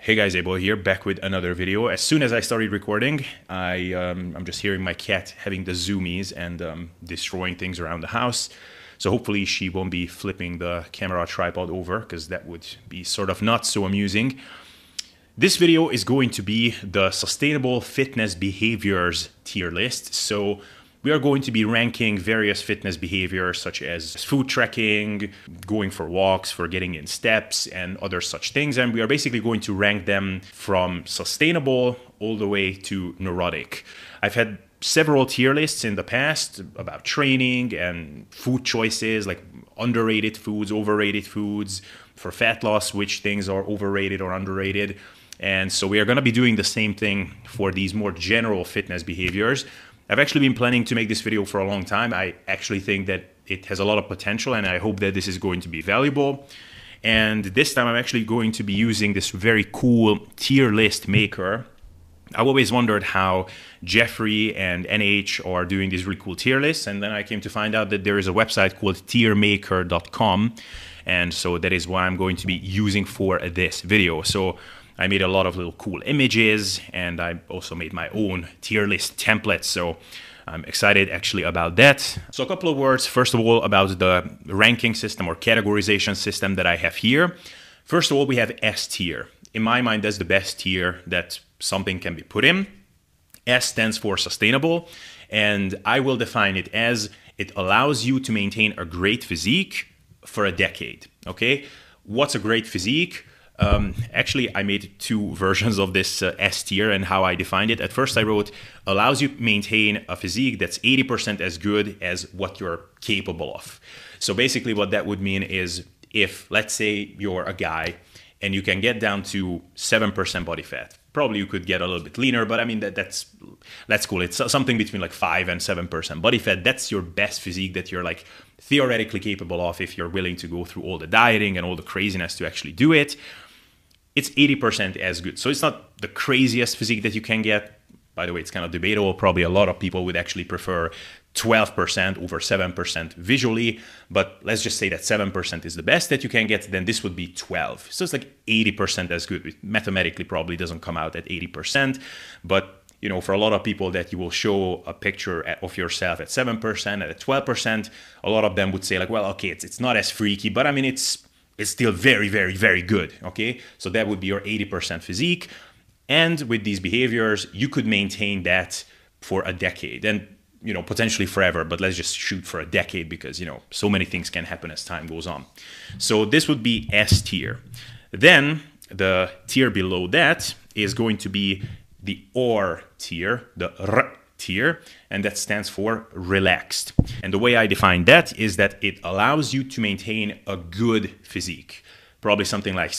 Hey guys, Abel here, back with another video. As soon as I started recording, I'm just hearing my cat having the zoomies and destroying things around the house. So hopefully she won't be flipping the camera tripod over, because that would be sort of not so amusing. This video is going to be the sustainable fitness behaviors tier list. So we are going to be ranking various fitness behaviors such as food tracking, going for walks, for getting in steps, and other such things. And we are basically going to rank them from sustainable all the way to neurotic. I've had several tier lists in the past about training and food choices, like underrated foods, overrated foods, for fat loss, which things are overrated or underrated. And so we are going to be doing the same thing for these more general fitness behaviors. I've actually been planning to make this video for a long time. I actually think that it has a lot of potential, and I hope that this is going to be valuable. And this time I'm actually going to be using this very cool tier list maker. I've always wondered how Jeffrey and NH are doing these really cool tier lists, and then I came to find out that there is a website called tiermaker.com, and so that is what I'm going to be using for this video. So I made a lot of little cool images, and I also made my own tier list templates, so I'm excited actually about that. So a couple of words, first of all, about the ranking system or categorization system that I have here. First of all, we have S tier. In my mind, that's the best tier that something can be put in. S stands for sustainable, and I will define it as it allows you to maintain a great physique for a decade, okay? What's a great physique? Actually, I made two versions of this S tier and how I defined it. At first, I wrote, allows you to maintain a physique that's 80% as good as what you're capable of. So basically what that would mean is if, let's say, you're a guy and you can get down to 7% body fat. Probably you could get a little bit leaner, but I mean, that's cool. It's something between like 5 and 7% body fat. That's your best physique that you're like theoretically capable of if you're willing to go through all the dieting and all the craziness to actually do it. It's 80% as good. So it's not the craziest physique that you can get. By the way, it's kind of debatable. Probably a lot of people would actually prefer 12% over 7% visually, but let's just say that 7% is the best that you can get, then this would be 12. So it's like 80% as good. It mathematically probably doesn't come out at 80%, but you know, for a lot of people that you will show a picture of yourself at 7%, at 12%, a lot of them would say like, well, okay, it's not as freaky, but I mean, it's still very, very, very good, okay? So that would be your 80% physique. And with these behaviors, you could maintain that for a decade and, you know, potentially forever, but let's just shoot for a decade because, you know, so many things can happen as time goes on. So this would be S tier. Then the tier below that is going to be the R tier, the R tier, and that stands for relaxed. And the way I define that is that it allows you to maintain a good physique, probably something like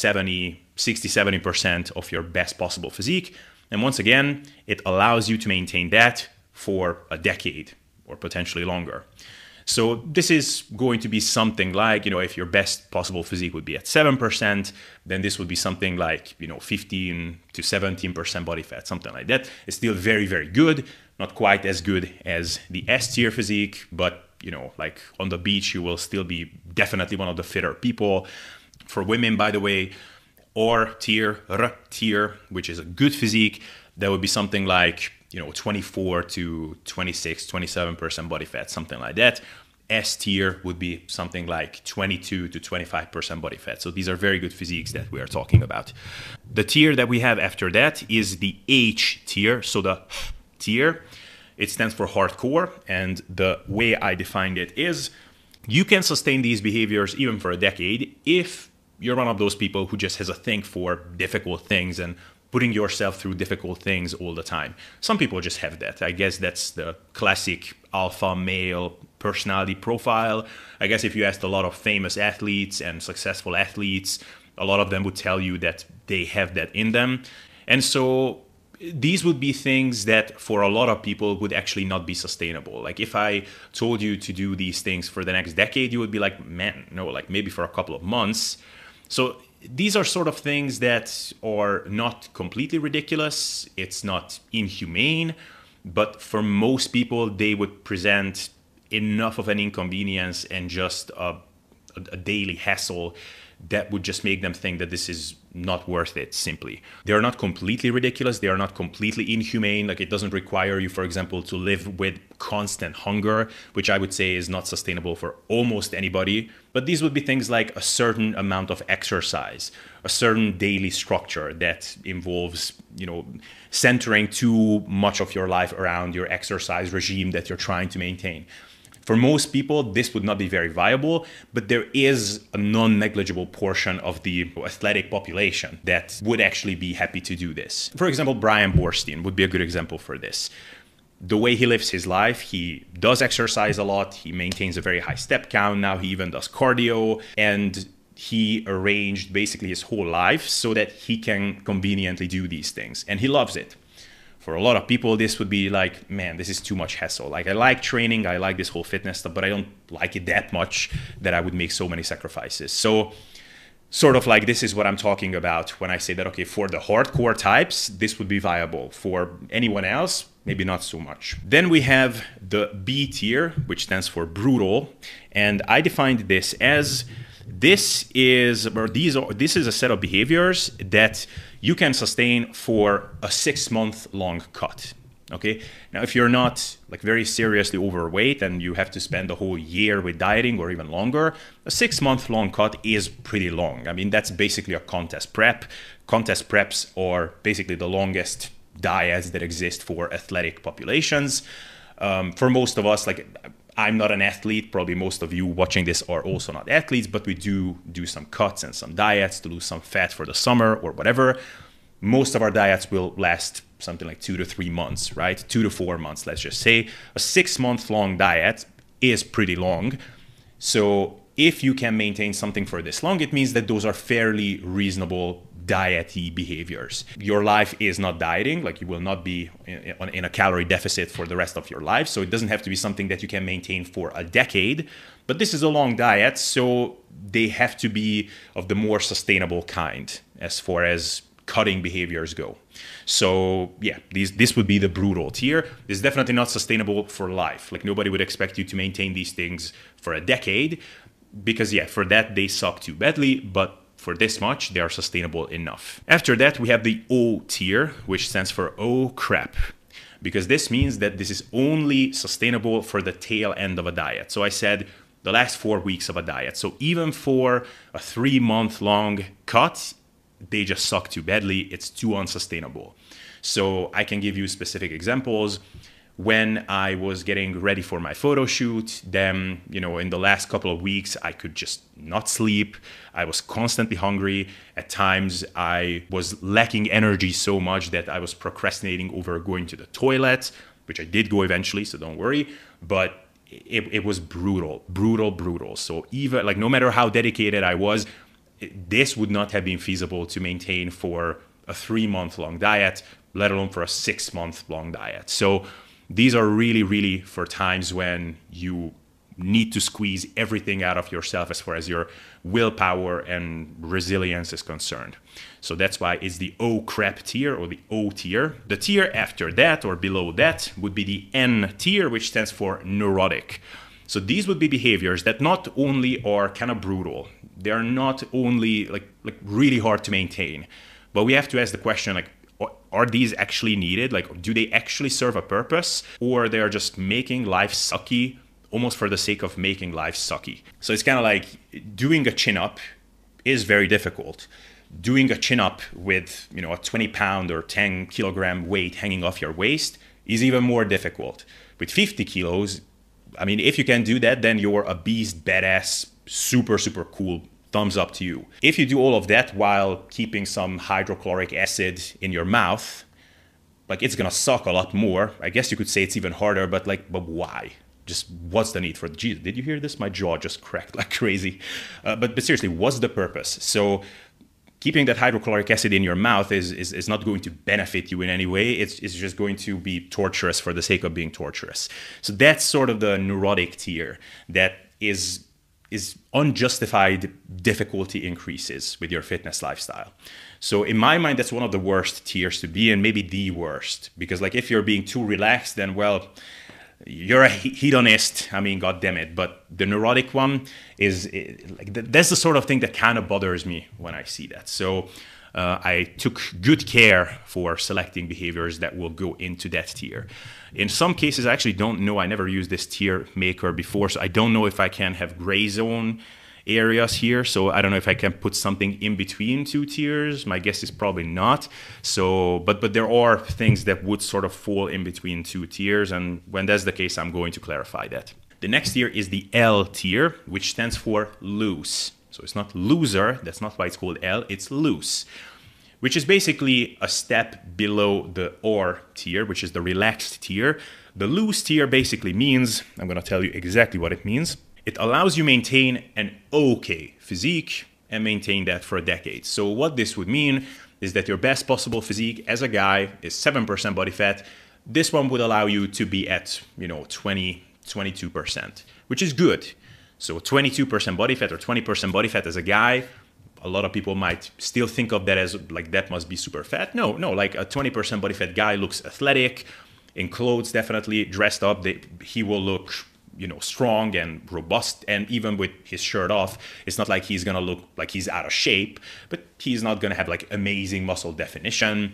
60-70% of your best possible physique. And once again, it allows you to maintain that for a decade or potentially longer. So this is going to be something like, you know, if your best possible physique would be at 7%, then this would be something like, you know, 15 to 17% body fat, something like that. It's still very, very good. Not quite as good as the S tier physique, but, you know, like on the beach, you will still be definitely one of the fitter people. For women, by the way, R tier, which is a good physique, that would be something like, you know, 24 to 26, 27% body fat, something like that. S tier would be something like 22 to 25% body fat. So these are very good physiques that we are talking about. The tier that we have after that is the H tier. So the tier, it stands for hardcore. And the way I defined it is you can sustain these behaviors even for a decade if you're one of those people who just has a thing for difficult things and putting yourself through difficult things all the time. Some people just have that. I guess that's the classic alpha male personality profile. I guess if you asked a lot of famous athletes and successful athletes, a lot of them would tell you that they have that in them. And so these would be things that for a lot of people would actually not be sustainable. Like if I told you to do these things for the next decade, you would be like, man, no, like maybe for a couple of months. So these are sort of things that are not completely ridiculous. It's not inhumane, but for most people, they would present enough of an inconvenience and just a daily hassle that would just make them think that this is not worth it, simply. They are not completely ridiculous. They are not completely inhumane. Like, it doesn't require you, for example, to live with constant hunger, which I would say is not sustainable for almost anybody. But these would be things like a certain amount of exercise, a certain daily structure that involves, centering too much of your life around your exercise regime that you're trying to maintain. For most people, this would not be very viable, but there is a non-negligible portion of the athletic population that would actually be happy to do this. For example, Brian Borstein would be a good example for this. The way he lives his life, he does exercise a lot, he maintains a very high step count, now he even does cardio, and he arranged basically his whole life so that he can conveniently do these things, and he loves it. For a lot of people, this would be like, man, this is too much hassle. Like, I like training, I like this whole fitness stuff, but I don't like it that much that I would make so many sacrifices. So sort of like, this is what I'm talking about when I say that, okay, for the hardcore types, this would be viable. For anyone else, maybe not so much. Then we have the B tier, which stands for brutal. And I defined this as, this is a set of behaviors that you can sustain for a 6-month long cut. Okay. Now, if you're not like very seriously overweight and you have to spend a whole year with dieting or even longer, a 6-month long cut is pretty long. I mean, that's basically a contest prep. Contest preps are basically the longest diets that exist for athletic populations. For most of us, like, I'm not an athlete. Probably most of you watching this are also not athletes, but we do some cuts and some diets to lose some fat for the summer or whatever. Most of our diets will last something like 2 to 3 months, right? 2 to 4 months, let's just say. A 6-month long diet is pretty long. So if you can maintain something for this long, it means that those are fairly reasonable diety behaviors. Your life is not dieting, like, you will not be in a calorie deficit for the rest of your life. So it doesn't have to be something that you can maintain for a decade, but this is a long diet. So they have to be of the more sustainable kind as far as cutting behaviors go. So yeah, this would be the brutal tier. This is definitely not sustainable for life. Like, nobody would expect you to maintain these things for a decade, because yeah, for that they suck too badly, but for this much, they are sustainable enough. After that, we have the O tier, which stands for oh crap, because this means that this is only sustainable for the tail end of a diet. So I said the last 4 weeks of a diet. So even for a 3-month long cut, they just suck too badly. It's too unsustainable. So I can give you specific examples. When I was getting ready for my photo shoot, then, in the last couple of weeks, I could just not sleep. I was constantly hungry. At times, I was lacking energy so much that I was procrastinating over going to the toilet, which I did go eventually, so don't worry. But it was brutal. So even, like, no matter how dedicated I was, this would not have been feasible to maintain for a 3-month long diet, let alone for a 6-month long diet. So these are really, really for times when you need to squeeze everything out of yourself as far as your willpower and resilience is concerned. So that's why it's the oh crap tier, or the O tier. The tier after that, or below that, would be the N tier, which stands for neurotic. So these would be behaviors that not only are kind of brutal, they are not only like really hard to maintain, but we have to ask the question, like, are these actually needed? Like, do they actually serve a purpose, or they are just making life sucky almost for the sake of making life sucky? So it's kind of like doing a chin-up is very difficult. Doing a chin-up with, a 20-pound or 10-kilogram weight hanging off your waist is even more difficult. With 50 kilos, I mean, if you can do that, then you're a beast, badass, super, super cool. Thumbs up to you. If you do all of that while keeping some hydrochloric acid in your mouth, like, it's gonna suck a lot more. I guess you could say it's even harder, but why? Just what's the need for it? Geez, did you hear this? My jaw just cracked like crazy. But seriously, what's the purpose? So keeping that hydrochloric acid in your mouth is not going to benefit you in any way. It's just going to be torturous for the sake of being torturous. So that's sort of the neurotic tier that is unjustified difficulty increases with your fitness lifestyle. So in my mind, that's one of the worst tiers to be in, maybe the worst. Because, like, if you're being too relaxed, then, well, you're a hedonist. I mean, God damn it. But the neurotic one is like that's the sort of thing that kind of bothers me when I see that. So I took good care for selecting behaviors that will go into that tier. In some cases, I actually don't know. I never used this tier maker before, so I don't know if I can have gray zone areas here. So I don't know if I can put something in between two tiers. My guess is probably not. So, but there are things that would sort of fall in between two tiers. And when that's the case, I'm going to clarify that. The next tier is the L tier, which stands for loose. So it's not loser. That's not why it's called L. It's loose, which is basically a step below the R tier, which is the relaxed tier. The loose tier basically means, I'm going to tell you exactly what it means. It allows you maintain an okay physique and maintain that for a decade. So what this would mean is that your best possible physique as a guy is 7% body fat. This one would allow you to be at, 22%, which is good. So 22% body fat or 20% body fat as a guy, a lot of people might still think of that as like that must be super fat. No, like a 20% body fat guy looks athletic, in clothes definitely, dressed up. He will look strong and robust, and even with his shirt off, it's not like he's gonna look like he's out of shape, but he's not gonna have like amazing muscle definition.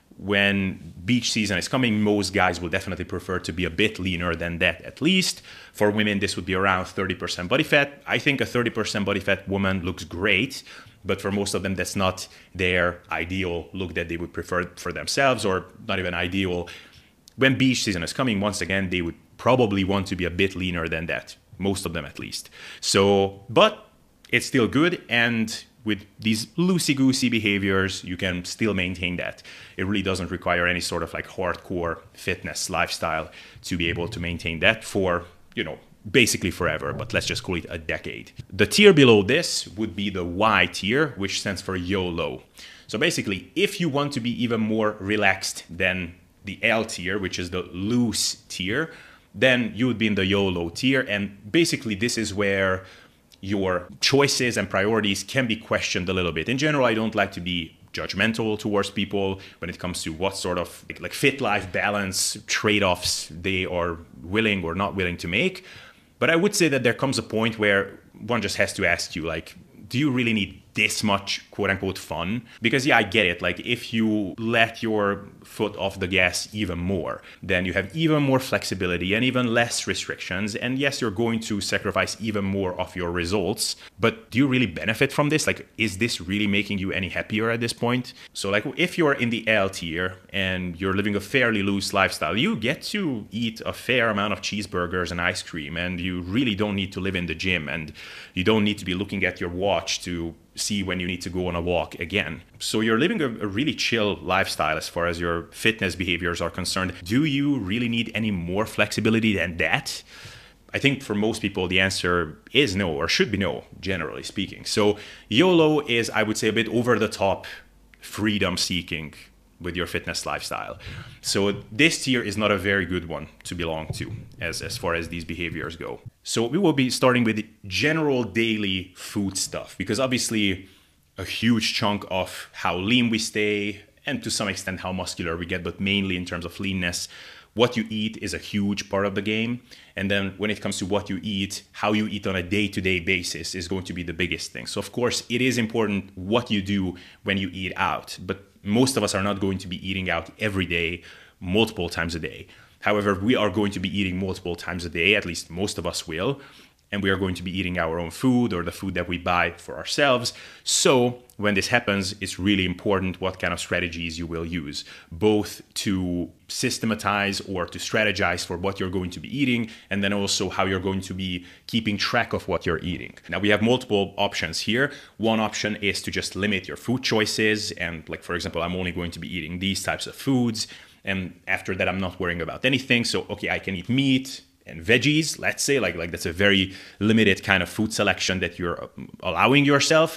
When beach season is coming, most guys will definitely prefer to be a bit leaner than that at least. For women, this would be around 30% body fat. I think a 30% body fat woman looks great, but for most of them, that's not their ideal look that they would prefer for themselves, or not even ideal. When beach season is coming, once again, they would probably want to be a bit leaner than that, most of them at least. So, but it's still good, and with these loosey-goosey behaviors, you can still maintain that. It really doesn't require any sort of like hardcore fitness lifestyle to be able to maintain that for, basically forever, but let's just call it a decade. The tier below this would be the Y tier, which stands for YOLO. So basically, if you want to be even more relaxed than the L tier, which is the loose tier, then you would be in the YOLO tier. And basically, this is where your choices and priorities can be questioned a little bit. In general, I don't like to be judgmental towards people when it comes to what sort of like fit life balance trade-offs they are willing or not willing to make. But I would say that there comes a point where one just has to ask you, like, do you really need this much quote unquote fun? Because I get it. Like if you let your foot off the gas even more, then you have even more flexibility and even less restrictions. And yes, you're going to sacrifice even more of your results, but do you really benefit from this? Like, is this really making you any happier at this point? So like if you're in the L tier and you're living a fairly loose lifestyle, you get to eat a fair amount of cheeseburgers and ice cream, and you really don't need to live in the gym, and you don't need to be looking at your watch to see when you need to go on a walk again. So you're living a really chill lifestyle as far as your fitness behaviors are concerned. Do you really need any more flexibility than that? I think for most people, the answer is no, or should be no, generally speaking. So YOLO is, I would say, a bit over the top freedom seeking with your fitness lifestyle. So this tier is not a very good one to belong to as far as these behaviors go. So we will be starting with general daily food stuff, because obviously a huge chunk of how lean we stay, and to some extent how muscular we get, but mainly in terms of leanness, what you eat is a huge part of the game. And then when it comes to what you eat, how you eat on a day-to-day basis is going to be the biggest thing. So of course, it is important what you do when you eat out, but most of us are not going to be eating out every day, multiple times a day. However, we are going to be eating multiple times a day, at least most of us will, and we are going to be eating our own food or the food that we buy for ourselves. So when this happens, it's really important what kind of strategies you will use, both to systematize or to strategize for what you're going to be eating, and then also how you're going to be keeping track of what you're eating. Now, we have multiple options here. One option is to just limit your food choices. And like, for example, I'm only going to be eating these types of foods. And after that, I'm not worrying about anything. So, okay, I can eat meat and veggies, let's say, like that's a very limited kind of food selection that you're allowing yourself.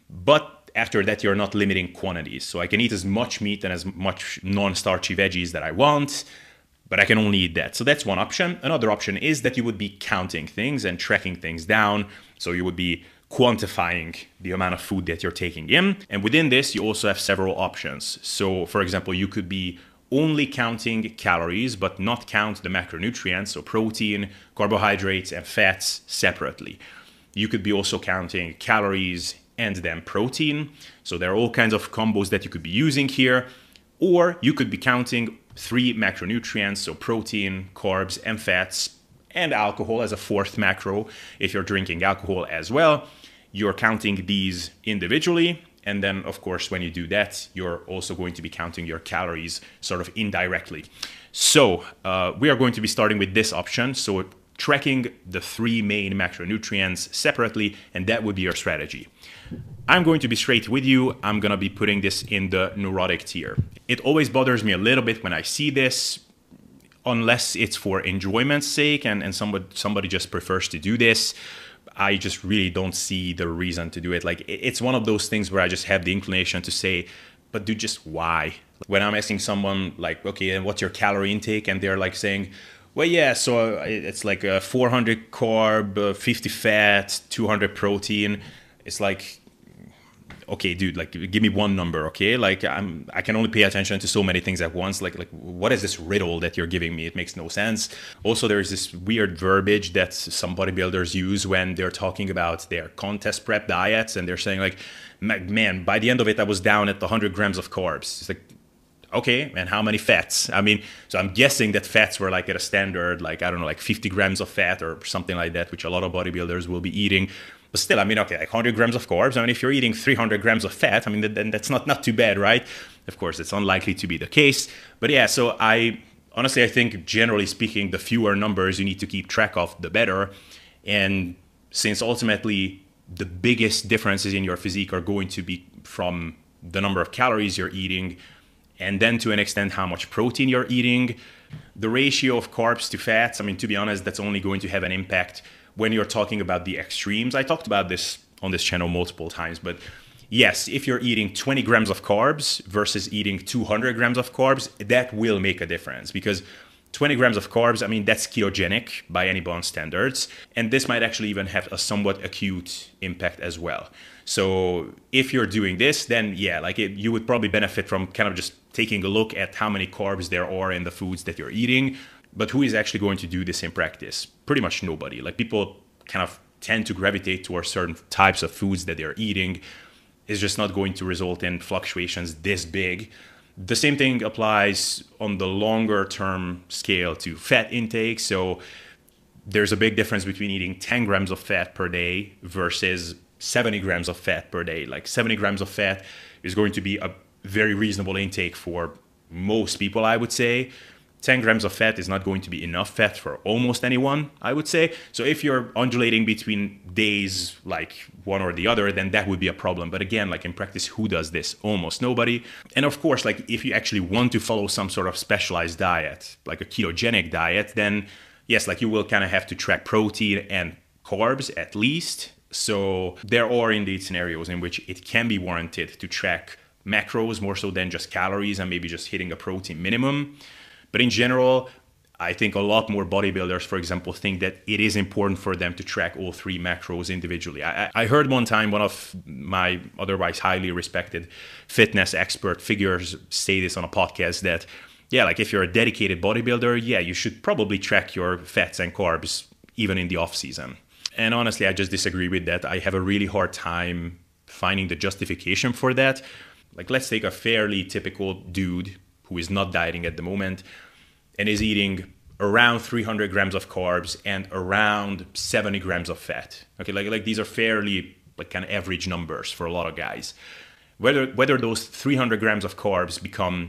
But after that, you're not limiting quantities. So I can eat as much meat and as much non-starchy veggies that I want, but I can only eat that. So that's one option. Another option is that you would be counting things and tracking things down. So you would be quantifying the amount of food that you're taking in. And within this, you also have several options. So for example, you could be only counting calories, but not count the macronutrients, so protein, carbohydrates, and fats separately. You could be also counting calories and then protein. So there are all kinds of combos that you could be using here. Or you could be counting 3 macronutrients, so protein, carbs, and fats, and alcohol as a 4th macro. If you're drinking alcohol as well, you're counting these individually. And then, of course, when you do that, you're also going to be counting your calories sort of indirectly. So we are going to be starting with this option. So tracking the 3 main macronutrients separately, and that would be your strategy. I'm going to be straight with you. I'm going to be putting this in the neurotic tier. It always bothers me a little bit when I see this, unless it's for enjoyment's sake and somebody just prefers to do this. I just really don't see the reason to do it. Like, it's one of those things where I just have the inclination to say, but dude, just why? When I'm asking someone like, okay, and what's your calorie intake? And they're like saying, well, yeah, so it's like 400 carb, 50 fat, 200 protein. It's like, okay, dude, like, give me one number, okay? Like, I can only pay attention to so many things at once. Like, what is this riddle that you're giving me? It makes no sense. Also, there's this weird verbiage that some bodybuilders use when they're talking about their contest prep diets, and they're saying like, man, by the end of it, I was down at 100 grams of carbs. It's like, okay, and how many fats? I mean, so I'm guessing that fats were like at a standard, like, I don't know, like 50 grams of fat or something like that, which a lot of bodybuilders will be eating. But still, I mean, okay, like 100 grams of carbs. I mean, if you're eating 300 grams of fat, I mean, then that's not too bad, right? Of course, it's unlikely to be the case. But yeah, so I think, generally speaking, the fewer numbers you need to keep track of, the better. And since ultimately the biggest differences in your physique are going to be from the number of calories you're eating, and then to an extent how much protein you're eating, the ratio of carbs to fats, I mean, to be honest, that's only going to have an impact when you're talking about the extremes. I talked about this on this channel multiple times, but yes, if you're eating 20 grams of carbs versus eating 200 grams of carbs, that will make a difference, because 20 grams of carbs, I mean, that's ketogenic by anybody's standards. And this might actually even have a somewhat acute impact as well. So if you're doing this, then yeah, like you would probably benefit from kind of just taking a look at how many carbs there are in the foods that you're eating. But who is actually going to do this in practice? Pretty much nobody. Like, people kind of tend to gravitate towards certain types of foods that they're eating. It's just not going to result in fluctuations this big. The same thing applies on the longer term scale to fat intake. So there's a big difference between eating 10 grams of fat per day versus 70 grams of fat per day. Like, 70 grams of fat is going to be a very reasonable intake for most people, I would say. 10 grams of fat is not going to be enough fat for almost anyone, I would say. So if you're undulating between days, like one or the other, then that would be a problem. But again, like, in practice, who does this? Almost nobody. And of course, like, if you actually want to follow some sort of specialized diet, like a ketogenic diet, then yes, like, you will kind of have to track protein and carbs at least. So there are indeed scenarios in which it can be warranted to track macros more so than just calories and maybe just hitting a protein minimum. But in general, I think a lot more bodybuilders, for example, think that it is important for them to track all 3 macros individually. I heard one time one of my otherwise highly respected fitness expert figures say this on a podcast that, yeah, like, if you're a dedicated bodybuilder, yeah, you should probably track your fats and carbs even in the off season. And honestly, I just disagree with that. I have a really hard time finding the justification for that. Like, let's take a fairly typical dude who is not dieting at the moment and is eating around 300 grams of carbs and around 70 grams of fat. Okay, like these are fairly like kind of average numbers for a lot of guys. Whether those 300 grams of carbs become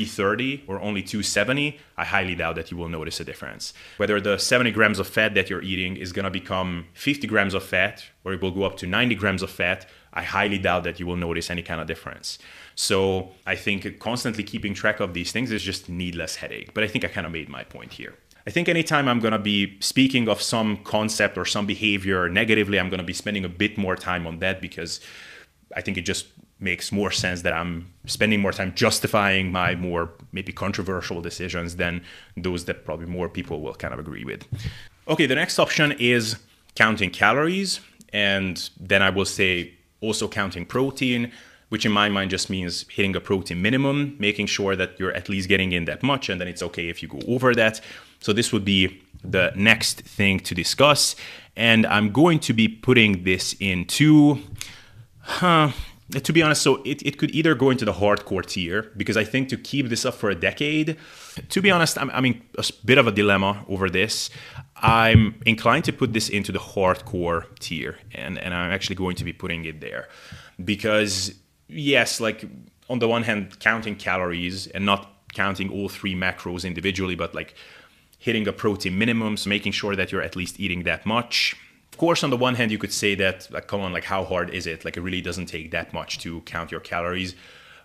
330 or only 270, I highly doubt that you will notice a difference. Whether the 70 grams of fat that you're eating is going to become 50 grams of fat or it will go up to 90 grams of fat, I highly doubt that you will notice any kind of difference. So I think constantly keeping track of these things is just needless headache. But I think I kind of made my point here. I think anytime I'm going to be speaking of some concept or some behavior negatively, I'm going to be spending a bit more time on that, because I think it just makes more sense that I'm spending more time justifying my more maybe controversial decisions than those that probably more people will kind of agree with. Okay, the next option is counting calories, and then I will say also counting protein. which in my mind just means hitting a protein minimum, making sure that you're at least getting in that much, and then it's okay if you go over that. So this would be the next thing to discuss. And I'm going to be putting this into, to be honest, so it could either go into the hardcore tier, because I think to keep this up for a decade, to be honest, I'm in a bit of a dilemma over this. I'm inclined to put this into the hardcore tier, and I'm actually going to be putting it there. Because, yes, like on the one hand, counting calories and not counting all three macros individually, but like hitting a protein minimum, so making sure that you're at least eating that much. Of course, on the one hand, you could say that, like, come on, like, how hard is it? Like, it really doesn't take that much to count your calories.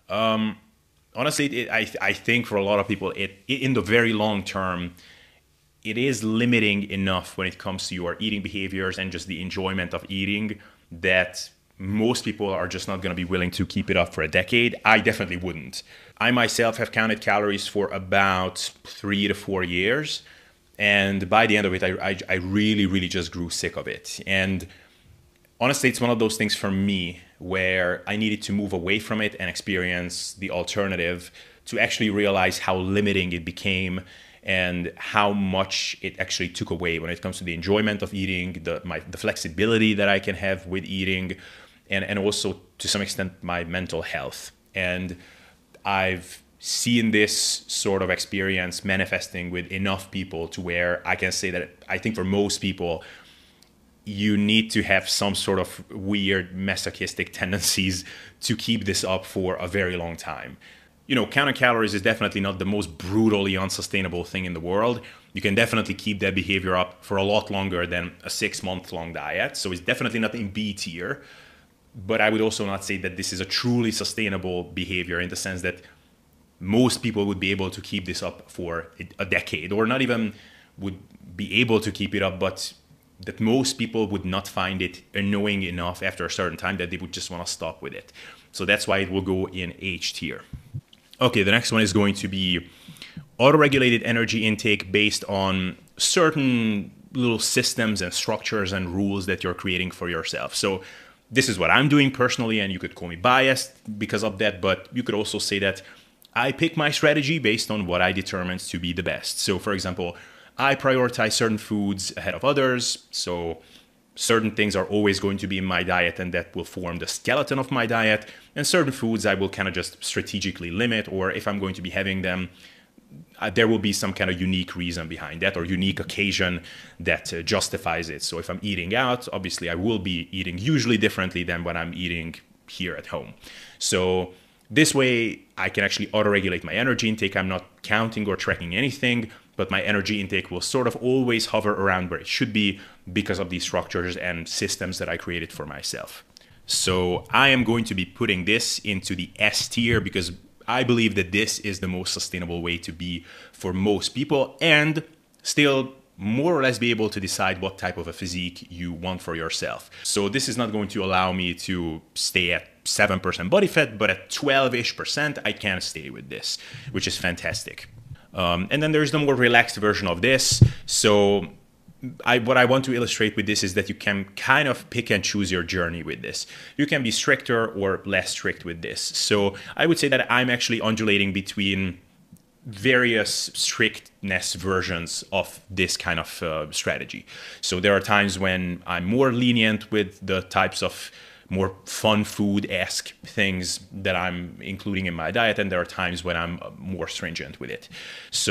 Honestly, I think for a lot of people, in the very long term, it is limiting enough when it comes to your eating behaviors and just the enjoyment of eating that most people are just not going to be willing to keep it up for a decade. I definitely wouldn't. I myself have counted calories for about 3 to 4 years. And by the end of it, I really, really just grew sick of it. And honestly, it's one of those things for me where I needed to move away from it and experience the alternative to actually realize how limiting it became and how much it actually took away when it comes to the enjoyment of eating, the flexibility that I can have with eating, and also to some extent my mental health. And I've seen this sort of experience manifesting with enough people to where I can say that I think for most people, you need to have some sort of weird masochistic tendencies to keep this up for a very long time. You know, counting calories is definitely not the most brutally unsustainable thing in the world. You can definitely keep that behavior up for a lot longer than a 6-month-long diet. So it's definitely not in B tier. But I would also not say that this is a truly sustainable behavior in the sense that most people would be able to keep this up for a decade, or not even would be able to keep it up, but that most people would not find it annoying enough after a certain time that they would just want to stop with it. So that's why it will go in H tier. Okay, the next one is going to be auto-regulated energy intake based on certain little systems and structures and rules that you're creating for yourself. So this is what I'm doing personally, and you could call me biased because of that, but you could also say that I pick my strategy based on what I determine to be the best. So for example, I prioritize certain foods ahead of others. So certain things are always going to be in my diet, and that will form the skeleton of my diet. And certain foods I will kind of just strategically limit, or if I'm going to be having them, there will be some kind of unique reason behind that, or unique occasion that justifies it. So if I'm eating out, obviously I will be eating usually differently than when I'm eating here at home. So this way I can actually auto-regulate my energy intake. I'm not counting or tracking anything, but my energy intake will sort of always hover around where it should be because of these structures and systems that I created for myself. So I am going to be putting this into the S tier because I believe that this is the most sustainable way to be for most people, and still more or less be able to decide what type of a physique you want for yourself. So this is not going to allow me to stay at 7% body fat, but at 12-ish%, I can stay with this, which is fantastic. And then there's the more relaxed version of this. So what I want to illustrate with this is that you can kind of pick and choose your journey with this. You can be stricter or less strict with this. So I would say that I'm actually undulating between various strictness versions of this kind of strategy. So there are times when I'm more lenient with the types of more fun food-esque things that I'm including in my diet, and there are times when I'm more stringent with it.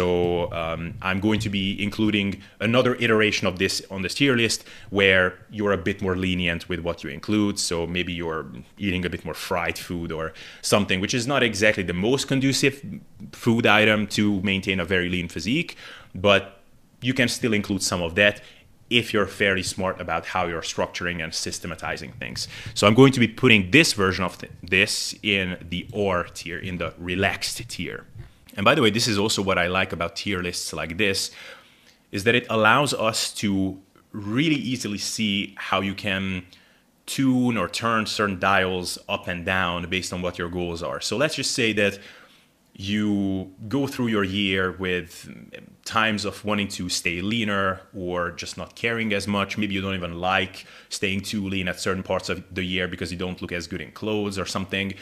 So I'm going to be including another iteration of this on this tier list where you're a bit more lenient with what you include. So maybe you're eating a bit more fried food or something, which is not exactly the most conducive food item to maintain a very lean physique, but you can still include some of that if you're fairly smart about how you're structuring and systematizing things. So I'm going to be putting this version of this in the R tier, in the relaxed tier. And by the way, this is also what I like about tier lists like this, is that it allows us to really easily see how you can tune or turn certain dials up and down based on what your goals are. So let's just say that you go through your year with times of wanting to stay leaner or just not caring as much. Maybe you don't even like staying too lean at certain parts of the year because you don't look as good in clothes or something.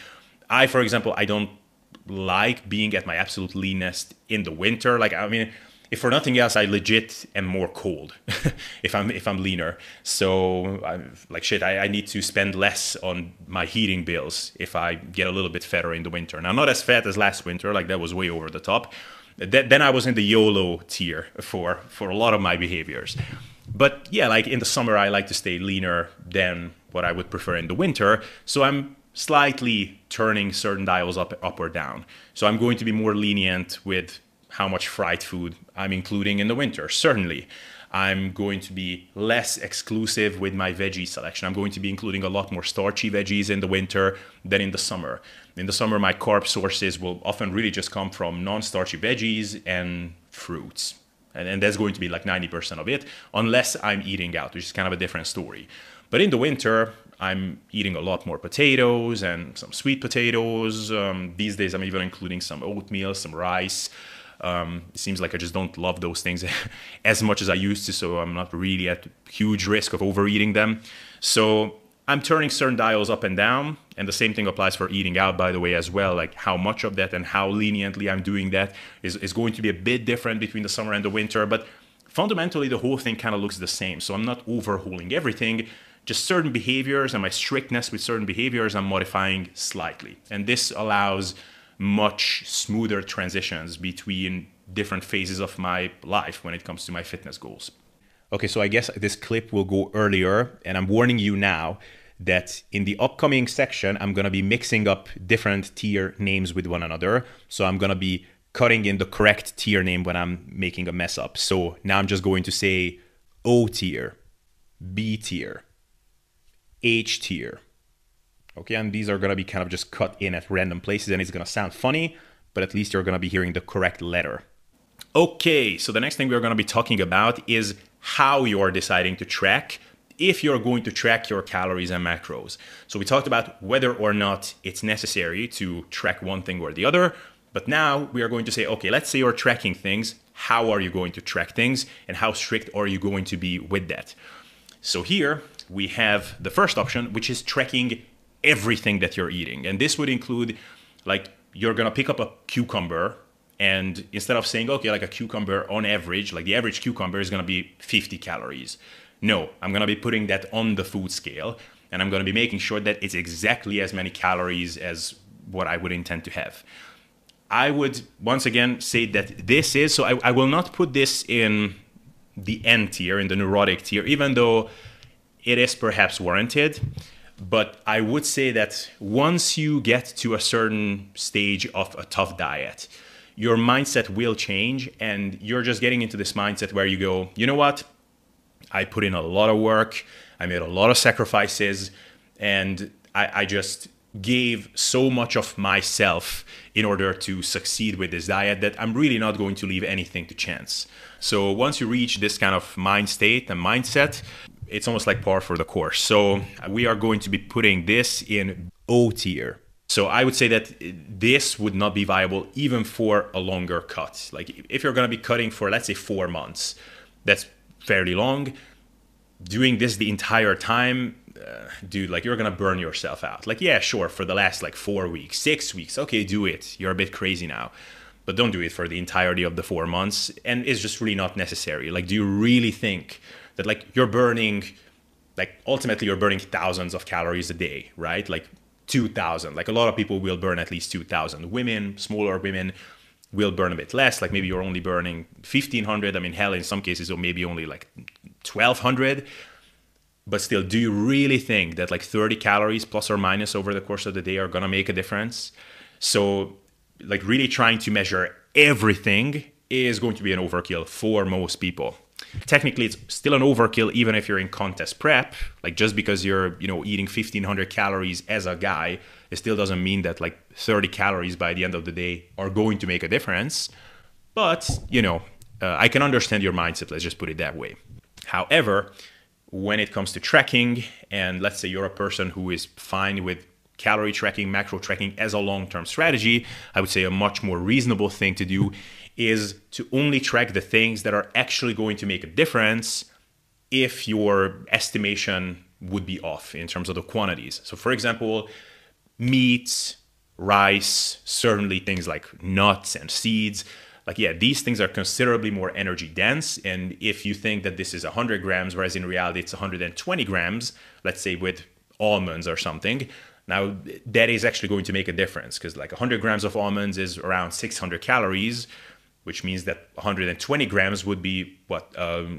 For example, I don't like being at my absolute leanest in the winter. Like, I mean, if for nothing else, I legit am more cold if I'm leaner. So I need to spend less on my heating bills if I get a little bit fatter in the winter. Now, not as fat as last winter, like that was way over the top. Then I was in the YOLO tier for a lot of my behaviors. But yeah, like in the summer, I like to stay leaner than what I would prefer in the winter. So I'm slightly turning certain dials up or down. So I'm going to be more lenient with how much fried food I'm including in the winter. Certainly, I'm going to be less exclusive with my veggie selection. I'm going to be including a lot more starchy veggies in the winter than in the summer. In the summer, my carb sources will often really just come from non-starchy veggies and fruits. And that's going to be like 90% of it, unless I'm eating out, which is kind of a different story. But in the winter, I'm eating a lot more potatoes and some sweet potatoes. These days, I'm even including some oatmeal, some rice. It seems like I just don't love those things as much as I used to, so I'm not really at huge risk of overeating them. So I'm turning certain dials up and down, and the same thing applies for eating out, by the way, as well. Like how much of that and how leniently I'm doing that is going to be a bit different between the summer and the winter, but fundamentally the whole thing kind of looks the same. So I'm not overhauling everything, just certain behaviors and my strictness with certain behaviors I'm modifying slightly. And this allows much smoother transitions between different phases of my life when it comes to my fitness goals. Okay, so I guess this clip will go earlier, and I'm warning you now that in the upcoming section, I'm going to be mixing up different tier names with one another. So I'm going to be cutting in the correct tier name when I'm making a mess up. So now I'm just going to say O tier, B tier, H tier. Okay, and these are going to be kind of just cut in at random places, and it's going to sound funny, but at least you're going to be hearing the correct letter. Okay, so the next thing we're going to be talking about is how you're deciding to track, if you're going to track your calories and macros. So we talked about whether or not it's necessary to track one thing or the other, but now we are going to say, okay, let's say you're tracking things. How are you going to track things, and how strict are you going to be with that? So here we have the first option, which is tracking everything that you're eating. And this would include, like, you're going to pick up a cucumber, and instead of saying, okay, like a cucumber on average, like the average cucumber is going to be 50 calories. No, I'm going to be putting that on the food scale, and I'm going to be making sure that it's exactly as many calories as what I would intend to have. I would, once again, say that this is, so I will not put this in the N tier, in the neurotic tier, even though it is perhaps warranted. But I would say that once you get to a certain stage of a tough diet, your mindset will change, and you're just getting into this mindset where you go, you know what? I put in a lot of work, I made a lot of sacrifices, and I just gave so much of myself in order to succeed with this diet that I'm really not going to leave anything to chance. So once you reach this kind of mind state and mindset, it's almost like par for the course. So we are going to be putting this in O tier. So I would say that this would not be viable even for a longer cut. Like if you're going to be cutting for, let's say, 4 months, that's fairly long. Doing this the entire time, dude, like you're going to burn yourself out. Like, yeah, sure, for the last like 4 weeks, 6 weeks, okay, do it. You're a bit crazy now. But don't do it for the entirety of the 4 months. And it's just really not necessary. Like, do you really think that like you're burning, like ultimately you're burning thousands of calories a day, right? Like 2,000. Like a lot of people will burn at least 2,000. Women, smaller women, will burn a bit less. Like maybe you're only burning 1,500. I mean, hell, in some cases, or maybe only like 1,200. But still, do you really think that like 30 calories plus or minus over the course of the day are going to make a difference? So like really trying to measure everything is going to be an overkill for most people. Technically, it's still an overkill even if you're in contest prep. Like just because you're, eating 1,500 calories as a guy, it still doesn't mean that like 30 calories by the end of the day are going to make a difference. But, I can understand your mindset. Let's just put it that way. However, when it comes to tracking, and let's say you're a person who is fine with calorie tracking, macro tracking as a long-term strategy, I would say a much more reasonable thing to do is to only track the things that are actually going to make a difference if your estimation would be off in terms of the quantities. So for example, meats, rice, certainly things like nuts and seeds. Like, yeah, these things are considerably more energy dense. And if you think that this is 100 grams, whereas in reality it's 120 grams, let's say with almonds or something, now that is actually going to make a difference, because like 100 grams of almonds is around 600 calories, which means that 120 grams would be what,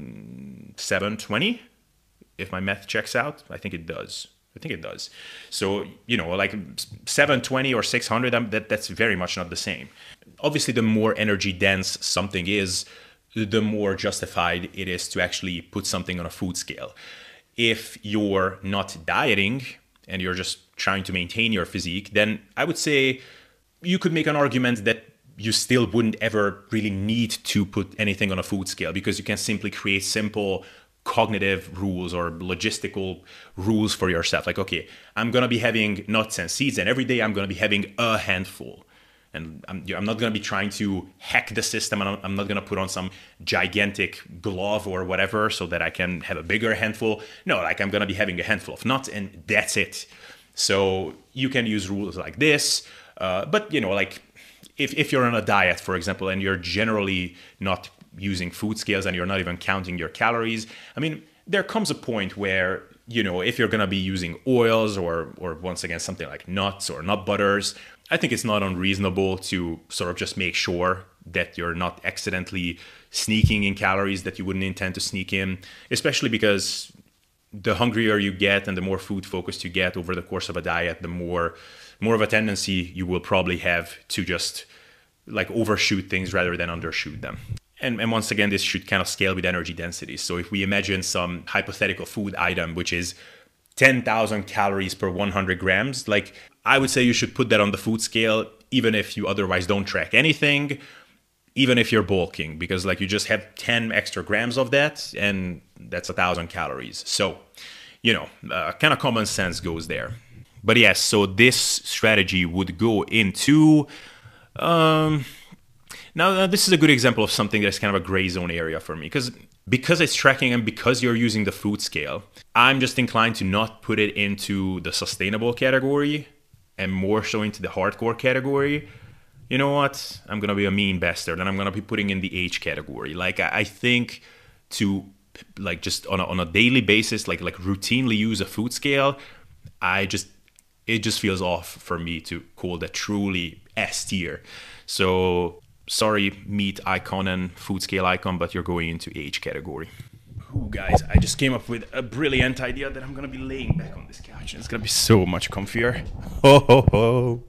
720? If my math checks out, I think it does. So, like 720 or 600, that's very much not the same. Obviously, the more energy dense something is, the more justified it is to actually put something on a food scale. If you're not dieting and you're just trying to maintain your physique, then I would say you could make an argument that you still wouldn't ever really need to put anything on a food scale, because you can simply create simple cognitive rules or logistical rules for yourself. Like, okay, I'm going to be having nuts and seeds, and every day I'm going to be having a handful. And I'm not going to be trying to hack the system, and I'm not going to put on some gigantic glove or whatever so that I can have a bigger handful. No, like I'm going to be having a handful of nuts, and that's it. So you can use rules like this. But, like if you're on a diet, for example, and you're generally not using food scales and you're not even counting your calories, I mean, there comes a point where, if you're going to be using oils or once again, something like nuts or nut butters, I think it's not unreasonable to sort of just make sure that you're not accidentally sneaking in calories that you wouldn't intend to sneak in, especially because the hungrier you get and the more food focused you get over the course of a diet, the more of a tendency you will probably have to just like overshoot things rather than undershoot them. And once again, this should kind of scale with energy density. So if we imagine some hypothetical food item, which is 10,000 calories per 100 grams, like I would say you should put that on the food scale, even if you otherwise don't track anything, even if you're bulking, because like you just have 10 extra grams of that, and that's 1,000 calories. So, kind of common sense goes there. But yes, so this strategy would go into... Now, this is a good example of something that's kind of a gray zone area for me, because it's tracking and because you're using the food scale, I'm just inclined to not put it into the sustainable category and more so into the hardcore category. You know what? I'm going to be a mean bastard, and I'm going to be putting in the H category. Like, I think to like just on a daily basis, like routinely use a food scale, it just feels off for me to call that truly S tier. So sorry, meat icon and food scale icon, but you're going into H category. Ooh, guys, I just came up with a brilliant idea that I'm going to be laying back on this couch, and it's going to be so much comfier. Ho, ho, ho.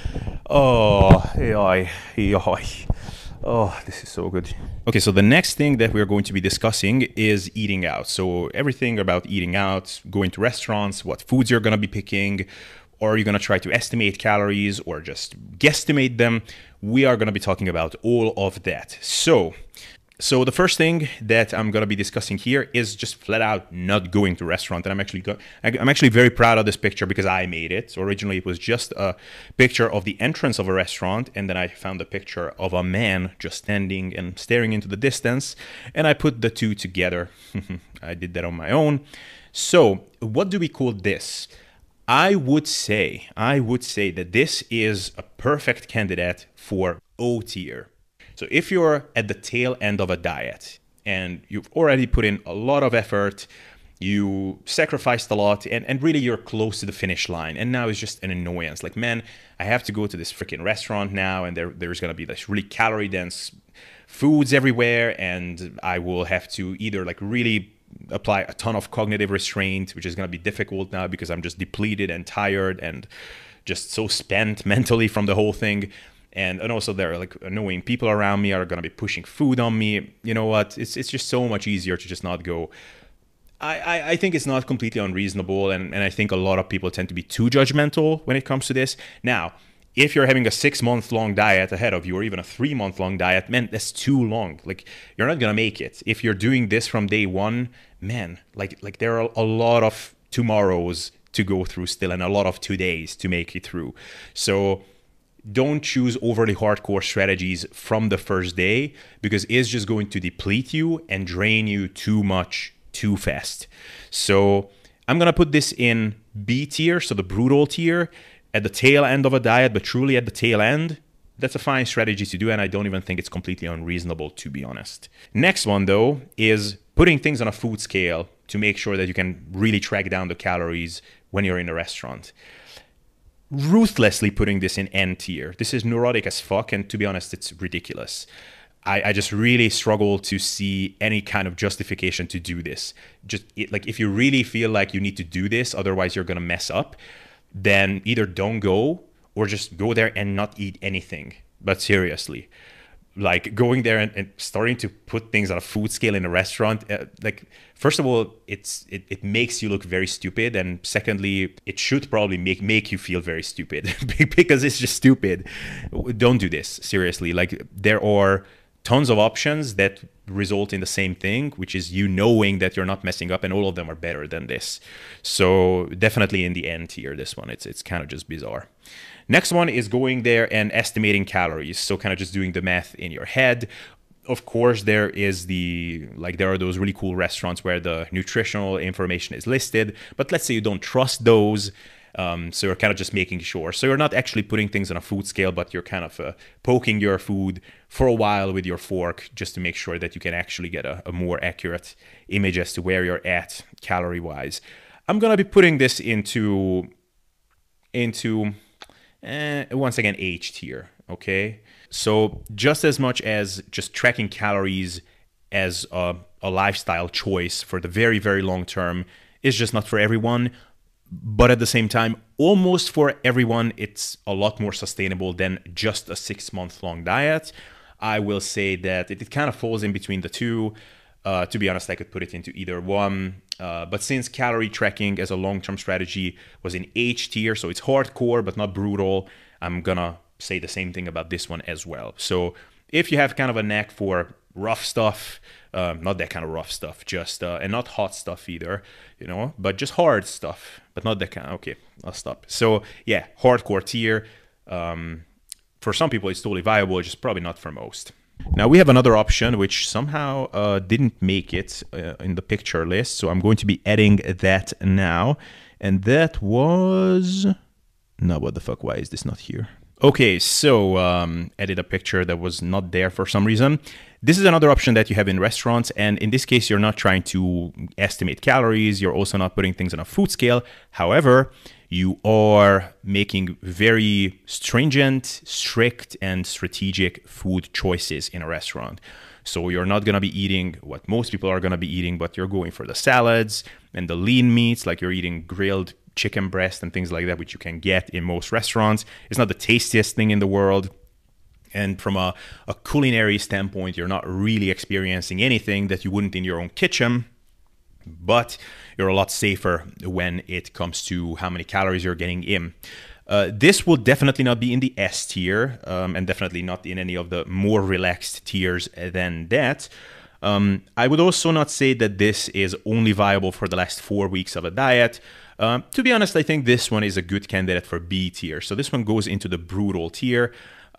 Oh, yoy, yoy. Oh, this is so good. Okay, so the next thing that we're going to be discussing is eating out. So everything about eating out, going to restaurants, what foods you're going to be picking, or are you going to try to estimate calories or just guesstimate them? We are going to be talking about all of that. So the first thing that I'm going to be discussing here is just flat out not going to restaurant. And I'm actually very proud of this picture because I made it. So originally it was just a picture of the entrance of a restaurant, and then I found a picture of a man just standing and staring into the distance, and I put the two together. I did that on my own. So what do we call this? I would say that this is a perfect candidate for O tier. So if you're at the tail end of a diet and you've already put in a lot of effort, you sacrificed a lot, and really you're close to the finish line, and now it's just an annoyance. Like, man, I have to go to this freaking restaurant now, and there's going to be this really calorie dense foods everywhere, and I will have to either like really apply a ton of cognitive restraint, which is going to be difficult now because I'm just depleted and tired and just so spent mentally from the whole thing. And also there are like annoying people around me are going to be pushing food on me. You know what? It's just so much easier to just not go. I think it's not completely unreasonable. And I think a lot of people tend to be too judgmental when it comes to this. Now, if you're having a 6-month-long diet ahead of you, or even a 3-month-long diet, man, that's too long. Like, you're not going to make it. If you're doing this from day one, man, like there are a lot of tomorrows to go through still and a lot of todays to make it through. So don't choose overly hardcore strategies from the first day, because it's just going to deplete you and drain you too much too fast. So I'm going to put this in B tier, so the brutal tier. at the tail end of a diet, but truly at the tail end, that's a fine strategy to do, and I don't even think it's completely unreasonable, to be honest. Next one, though, is putting things on a food scale to make sure that you can really track down the calories when you're in a restaurant. Ruthlessly putting this in N tier. This is neurotic as fuck, and to be honest, it's ridiculous. I just really struggle to see any kind of justification to do this. Like, if you really feel like you need to do this, otherwise you're gonna mess up, then either don't go or just go there and not eat anything. But seriously, like going there and starting to put things on a food scale in a restaurant, like, first of all, it makes you look very stupid, and secondly, it should probably make you feel very stupid because it's just stupid. Don't do this, seriously. Like, there are tons of options that result in the same thing, which is you knowing that you're not messing up, and all of them are better than this. So definitely in the N tier, this one, it's kind of just bizarre. Next one is going there and estimating calories. So kind of just doing the math in your head. Of course, there are those really cool restaurants where the nutritional information is listed, but let's say you don't trust those. So you're kind of just making sure. So you're not actually putting things on a food scale, but you're kind of poking your food for a while with your fork just to make sure that you can actually get a more accurate image as to where you're at calorie-wise. I'm going to be putting this into once again, H tier, okay? So just as much as just tracking calories as a lifestyle choice for the very, very long term is just not for everyone. But at the same time, almost for everyone, it's a lot more sustainable than just a 6-month-long diet. I will say that it kind of falls in between the two. To be honest, I could put it into either one. But since calorie tracking as a long-term strategy was in H tier, so it's hardcore but not brutal, I'm gonna say the same thing about this one as well. So if you have kind of a knack for rough stuff, not that kind of rough stuff, just and not hot stuff either, but just hard stuff, but not that kind. Okay, I'll stop. So yeah, hardcore tier. For some people, it's totally viable, just probably not for most. Now we have another option which somehow didn't make it in the picture list, so I'm going to be adding that now, and that was what the fuck? Why is this not here? Okay, so edit a picture that was not there for some reason. This is another option that you have in restaurants, and in this case, you're not trying to estimate calories. You're also not putting things on a food scale. However, you are making very stringent, strict, and strategic food choices in a restaurant. So you're not going to be eating what most people are going to be eating, but you're going for the salads and the lean meats, like you're eating grilled chicken breast and things like that, which you can get in most restaurants. It's not the tastiest thing in the world. And from a culinary standpoint, you're not really experiencing anything that you wouldn't in your own kitchen, but you're a lot safer when it comes to how many calories you're getting in. This will definitely not be in the S tier, and definitely not in any of the more relaxed tiers than that. I would also not say that this is only viable for the last 4 weeks of a diet. To be honest, I think this one is a good candidate for B tier. So this one goes into the brutal tier.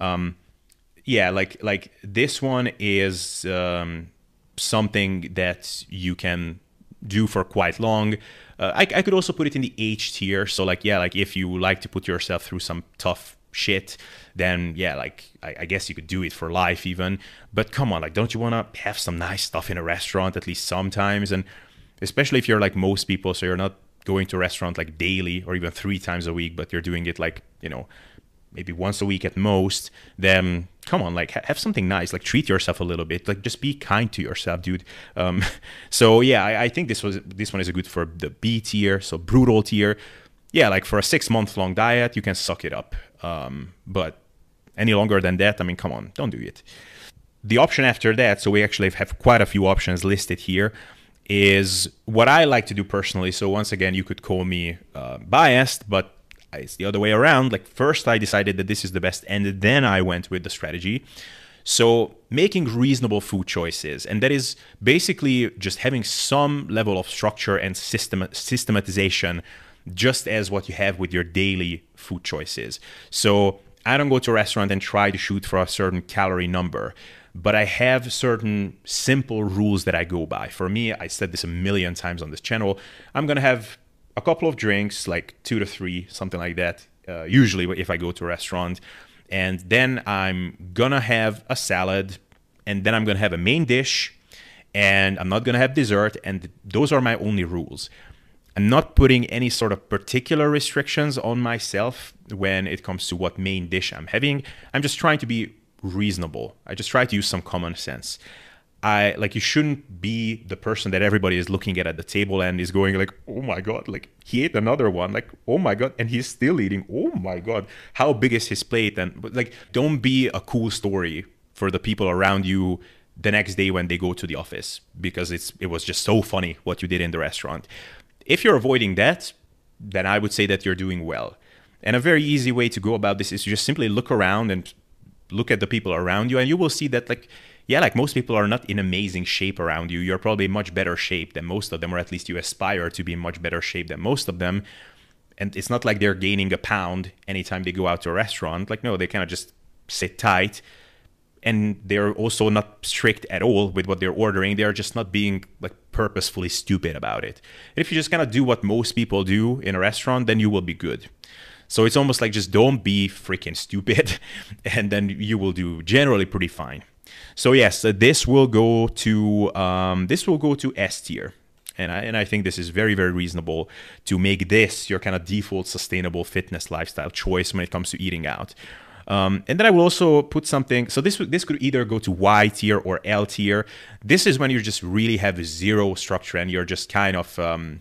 Yeah, like this one is something that you can do for quite long. I could also put it in the H tier. So like, yeah, like if you like to put yourself through some tough shit, then yeah, like I guess you could do it for life even. But come on, like, don't you want to have some nice stuff in a restaurant at least sometimes? And especially if you're like most people, so you're not going to a restaurant like daily or even 3 times a week, but you're doing it like, maybe once a week at most, then come on, like have something nice, like treat yourself a little bit, like just be kind to yourself, dude. So yeah, I think this one is good for the B tier, so brutal tier. Yeah, like for a 6-month-long diet, you can suck it up. But any longer than that, I mean, come on, don't do it. The option after that, so we actually have quite a few options listed here, is what I like to do personally. So once again, you could call me biased, but it's the other way around. Like first I decided that this is the best, and then I went with the strategy. So making reasonable food choices, and that is basically just having some level of structure and systematization, just as what you have with your daily food choices. So I don't go to a restaurant and try to shoot for a certain calorie number, but I have certain simple rules that I go by. For me, I said this a million times on this channel, I'm gonna have a couple of drinks, like 2 to 3, something like that, usually if I go to a restaurant. And then I'm gonna have a salad, and then I'm gonna have a main dish, and I'm not gonna have dessert, and those are my only rules. I'm not putting any sort of particular restrictions on myself when it comes to what main dish I'm having. I'm just trying to be reasonable. I just try to use some common sense. You shouldn't be the person that everybody is looking at the table and is going like, oh my God, like he ate another one, like, oh my God, and he's still eating. Oh my God, how big is his plate? And like, don't be a cool story for the people around you the next day when they go to the office, because it was just so funny what you did in the restaurant. If you're avoiding that, then I would say that you're doing well. And a very easy way to go about this is to just simply look around and look at the people around you, and you will see that most people are not in amazing shape around you. You're probably in much better shape than most of them, or at least you aspire to be in much better shape than most of them. And it's not like they're gaining a pound anytime they go out to a restaurant. Like, no, they kind of just sit tight. And they're also not strict at all with what they're ordering. They're just not being like purposefully stupid about it. And if you just kind of do what most people do in a restaurant, then you will be good. So it's almost like just don't be freaking stupid, and then you will do generally pretty fine. So yes, this will go to S tier. And I think this is very, very reasonable to make this your kind of default sustainable fitness lifestyle choice when it comes to eating out. And then I will also put something, so this could either go to Y tier or L tier. This is when you just really have zero structure and you're just kind of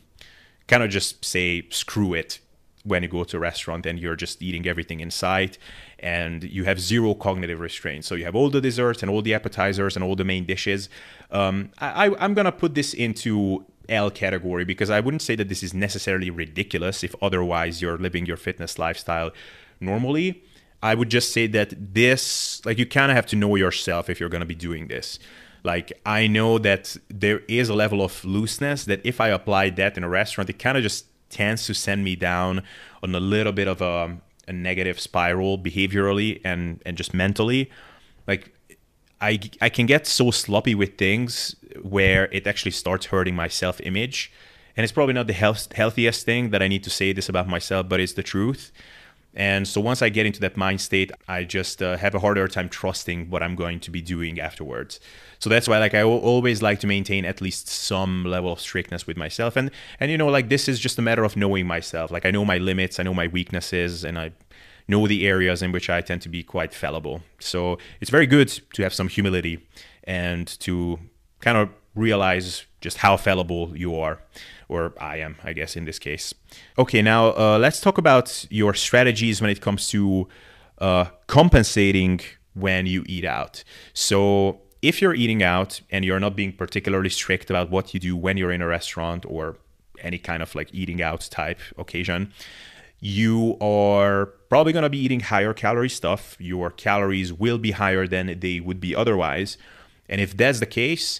just say screw it when you go to a restaurant and you're just eating everything in sight and you have zero cognitive restraint. So you have all the desserts and all the appetizers and all the main dishes. I'm gonna put this into L category because I wouldn't say that this is necessarily ridiculous if otherwise you're living your fitness lifestyle normally. I would just say that this, like, you kind of have to know yourself if you're going to be doing this. Like, I know that there is a level of looseness that if I applied that in a restaurant, it kind of just tends to send me down on a little bit of a negative spiral behaviorally and just mentally. Like, I can get so sloppy with things where it actually starts hurting my self-image. And it's probably not the healthiest thing that I need to say this about myself, but it's the truth. And so once I get into that mind state, I just have a harder time trusting what I'm going to be doing afterwards. So that's why, like, I always like to maintain at least some level of strictness with myself. And you know, like, this is just a matter of knowing myself. Like, I know my limits, I know my weaknesses, and I know the areas in which I tend to be quite fallible. So it's very good to have some humility and to kind of realize just how fallible you are, or I am, I guess, in this case. Okay, now let's talk about your strategies when it comes to compensating when you eat out. So if you're eating out and you're not being particularly strict about what you do when you're in a restaurant or any kind of like eating out type occasion, you are probably going to be eating higher calorie stuff. Your calories will be higher than they would be otherwise. And if that's the case,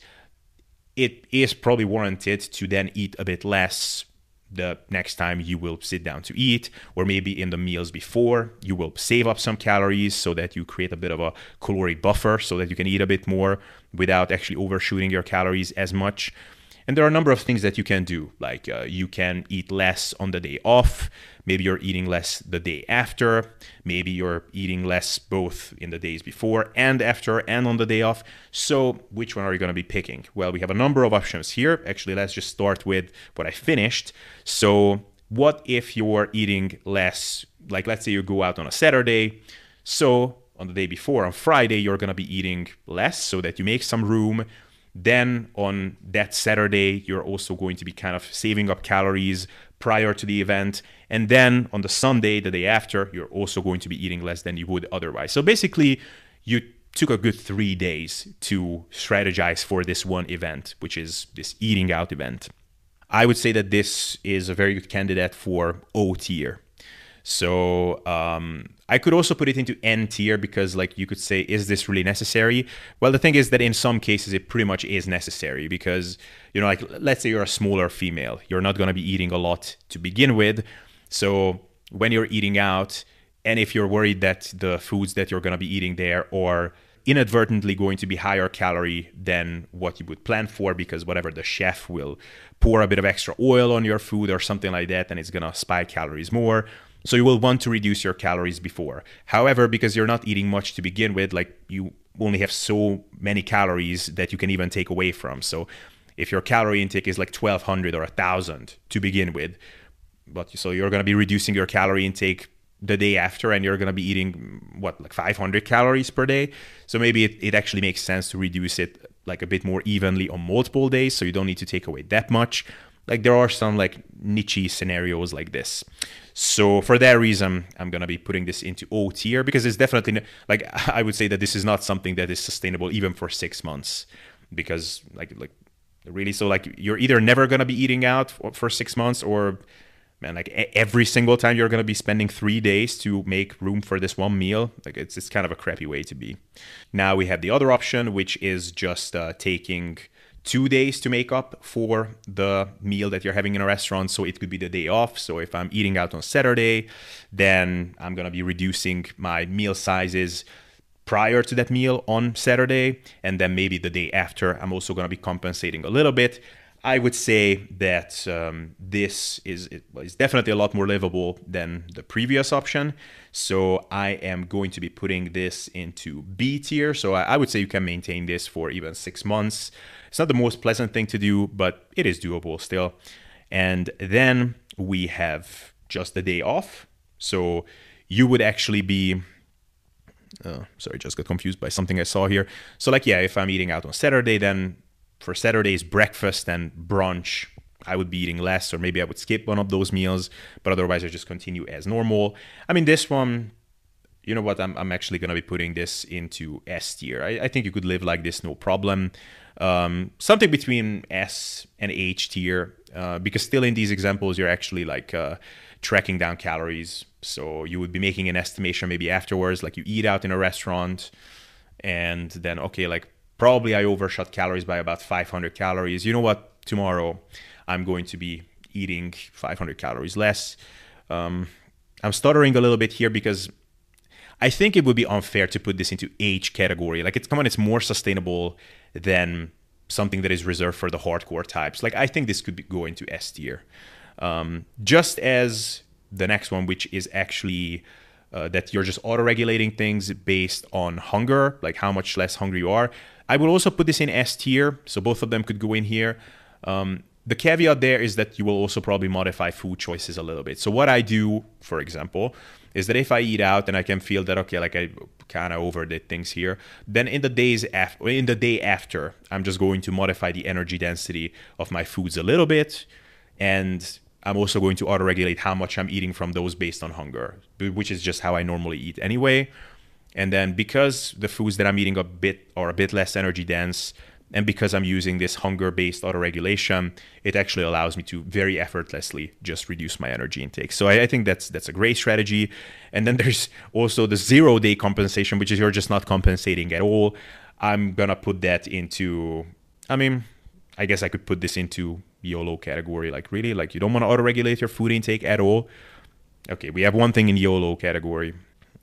it is probably warranted to then eat a bit less the next time you will sit down to eat, or maybe in the meals before. You will save up some calories so that you create a bit of a caloric buffer so that you can eat a bit more without actually overshooting your calories as much. And there are a number of things that you can do, like you can eat less on the day off. Maybe you're eating less the day after. Maybe you're eating less both in the days before and after and on the day off. So which one are you going to be picking? Well, we have a number of options here. Actually, let's just start with what I finished. So what if you're eating less? Like, let's say you go out on a Saturday. So on the day before, on Friday, you're going to be eating less so that you make some room. Then on that Saturday, you're also going to be kind of saving up calories prior to the event. And then on the Sunday, the day after, you're also going to be eating less than you would otherwise. So basically, you took a good 3 days to strategize for this one event, which is this eating out event. I would say that this is a very good candidate for O tier. So I could also put it into N tier because, like, you could say, is this really necessary? Well, the thing is that in some cases it pretty much is necessary because, you know, like, let's say you're a smaller female, you're not going to be eating a lot to begin with. So when you're eating out, and if you're worried that the foods that you're going to be eating there are inadvertently going to be higher calorie than what you would plan for because whatever, the chef will pour a bit of extra oil on your food or something like that, and it's going to spike calories more. So you will want to reduce your calories before. However, because you're not eating much to begin with, like you only have so many calories that you can even take away from. So if your calorie intake is like 1,200 or 1,000 to begin with, but so you're going to be reducing your calorie intake the day after, and you're going to be eating what, like 500 calories per day. So maybe it actually makes sense to reduce it like a bit more evenly on multiple days, so you don't need to take away that much. Like there are some like niche scenarios like this. So for that reason, I'm going to be putting this into O tier, because it's definitely like, I would say that this is not something that is sustainable even for 6 months, because like really, so like you're either never going to be eating out for 6 months, or man, like every single time you're going to be spending 3 days to make room for this one meal. Like it's kind of a crappy way to be. Now we have the other option, which is just taking 2 days to make up for the meal that you're having in a restaurant. So it could be the day off. So if I'm eating out on Saturday, then I'm going to be reducing my meal sizes prior to that meal on Saturday. And then maybe the day after, I'm also going to be compensating a little bit. I would say that this is definitely a lot more livable than the previous option. So I am going to be putting this into B tier. So I would say you can maintain this for even 6 months. It's not the most pleasant thing to do, but it is doable still. And then we have just the day off. So you would actually be... sorry, just got confused by something I saw here. So like, yeah, if I'm eating out on Saturday, then for Saturday's breakfast and brunch, I would be eating less, or maybe I would skip one of those meals, but otherwise I just continue as normal. I mean, this one, you know what, I'm actually going to be putting this into S tier. I think you could live like this, no problem. Something between S and H tier, because still in these examples, you're actually like tracking down calories. So you would be making an estimation maybe afterwards, like you eat out in a restaurant, and then, okay, like probably I overshot calories by about 500 calories. You know what? Tomorrow I'm going to be eating 500 calories less. I'm stuttering a little bit here because I think it would be unfair to put this into H category. Like it's more sustainable than something that is reserved for the hardcore types. Like I think this could go into S tier. Just as the next one, which is actually that you're just auto-regulating things based on hunger, like how much less hungry you are. I will also put this in S tier, so both of them could go in here. The caveat there is that you will also probably modify food choices a little bit. So what I do, for example, is that if I eat out and I can feel that, okay, like I kind of overdid things here, then in the day after, I'm just going to modify the energy density of my foods a little bit, and I'm also going to auto-regulate how much I'm eating from those based on hunger, which is just how I normally eat anyway. And then because the foods that I'm eating are a bit less energy dense, and because I'm using this hunger-based auto-regulation, it actually allows me to very effortlessly just reduce my energy intake. So I think that's a great strategy. And then there's also the 0-day compensation, which is you're just not compensating at all. I'm gonna put that into, I mean, I guess I could put this into YOLO category. Like really, like you don't want to auto-regulate your food intake at all. Okay, we have one thing in YOLO category.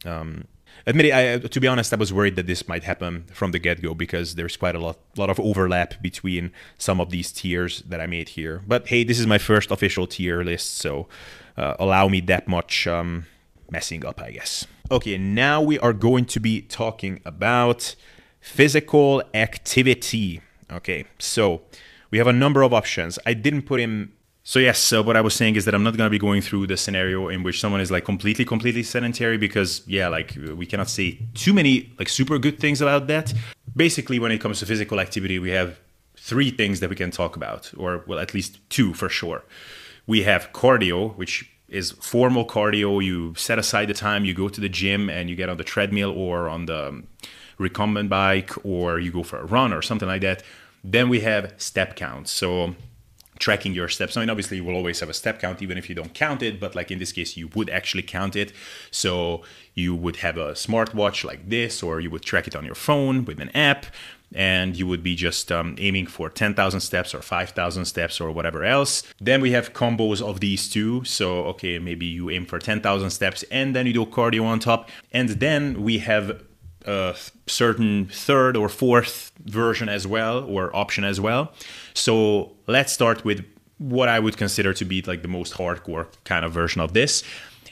To be honest, I was worried that this might happen from the get-go because there's quite a lot of overlap between some of these tiers that I made here. But hey, this is my first official tier list, so allow me that much messing up, I guess. Okay, now we are going to be talking about physical activity. Okay, so we have a number of options. I didn't put in... So yes, so what I was saying is that I'm not going to be going through the scenario in which someone is like completely sedentary, because yeah, like we cannot say too many like super good things about that. Basically, when it comes to physical activity, we have 3 things that we can talk about, or well, at least 2 for sure. We have cardio, which is formal cardio. You set aside the time, you go to the gym and you get on the treadmill or on the recumbent bike, or you go for a run or something like that. Then we have step counts. So tracking your steps. I mean, obviously you will always have a step count, even if you don't count it, but like in this case, you would actually count it. So you would have a smartwatch like this, or you would track it on your phone with an app, and you would be just aiming for 10,000 steps or 5,000 steps or whatever else. Then we have combos of these two. So, okay, maybe you aim for 10,000 steps and then you do cardio on top. And then we have a certain third or fourth version as well, or option as well. So let's start with what I would consider to be like the most hardcore kind of version of this.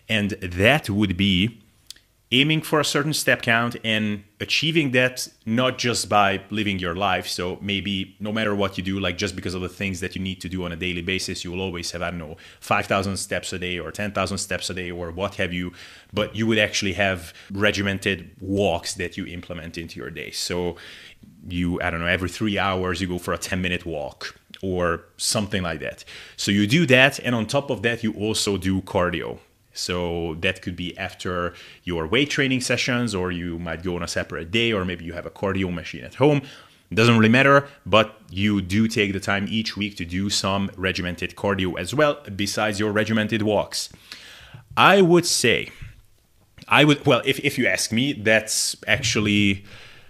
And that would be aiming for a certain step count and achieving that not just by living your life. So maybe no matter what you do, like just because of the things that you need to do on a daily basis, you will always have, I don't know, 5,000 steps a day or 10,000 steps a day or what have you. But you would actually have regimented walks that you implement into your day. So you, I don't know, every 3 hours you go for a 10-minute walk or something like that. So you do that. And on top of that, you also do cardio. So that could be after your weight training sessions, or you might go on a separate day, or maybe you have a cardio machine at home. It doesn't really matter, but you do take the time each week to do some regimented cardio as well, besides your regimented walks. I would say, well, if you ask me, that's actually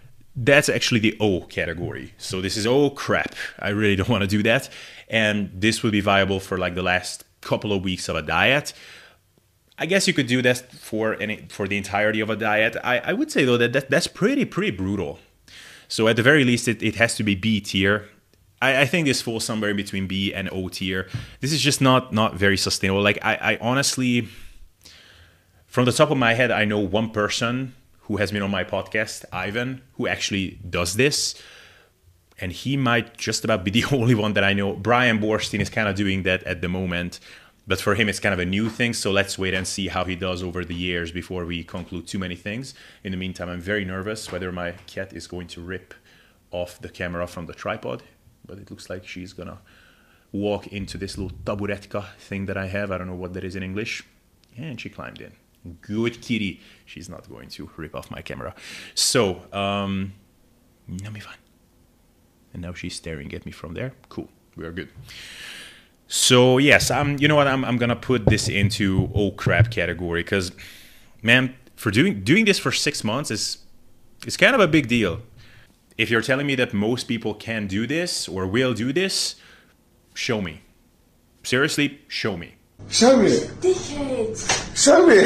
the O category. So this is, oh crap, I really don't want to do that. And this would be viable for like the last couple of weeks of a diet. I guess you could do that for the entirety of a diet. I would say, though, that's pretty brutal. So at the very least, it has to be B tier. I think this falls somewhere between B and O tier. This is just not very sustainable. Like, I honestly, from the top of my head, I know one person who has been on my podcast, Ivan, who actually does this. And he might just about be the only one that I know. Brian Borstein is kind of doing that at the moment. But for him, it's kind of a new thing. So let's wait and see how he does over the years before we conclude too many things. In the meantime, I'm very nervous whether my cat is going to rip off the camera from the tripod. But it looks like she's going to walk into this little taburetka thing that I have. I don't know what that is in English. And she climbed in. Good kitty. She's not going to rip off my camera. So, that'll be fine. And now she's staring at me from there. Cool. We are good. So yes, you know what? I'm gonna put this into oh crap category because, man, for doing this for 6 months is kind of a big deal. If you're telling me that most people can do this or will do this, show me. Seriously, show me. Show me. Dickheads. Show me.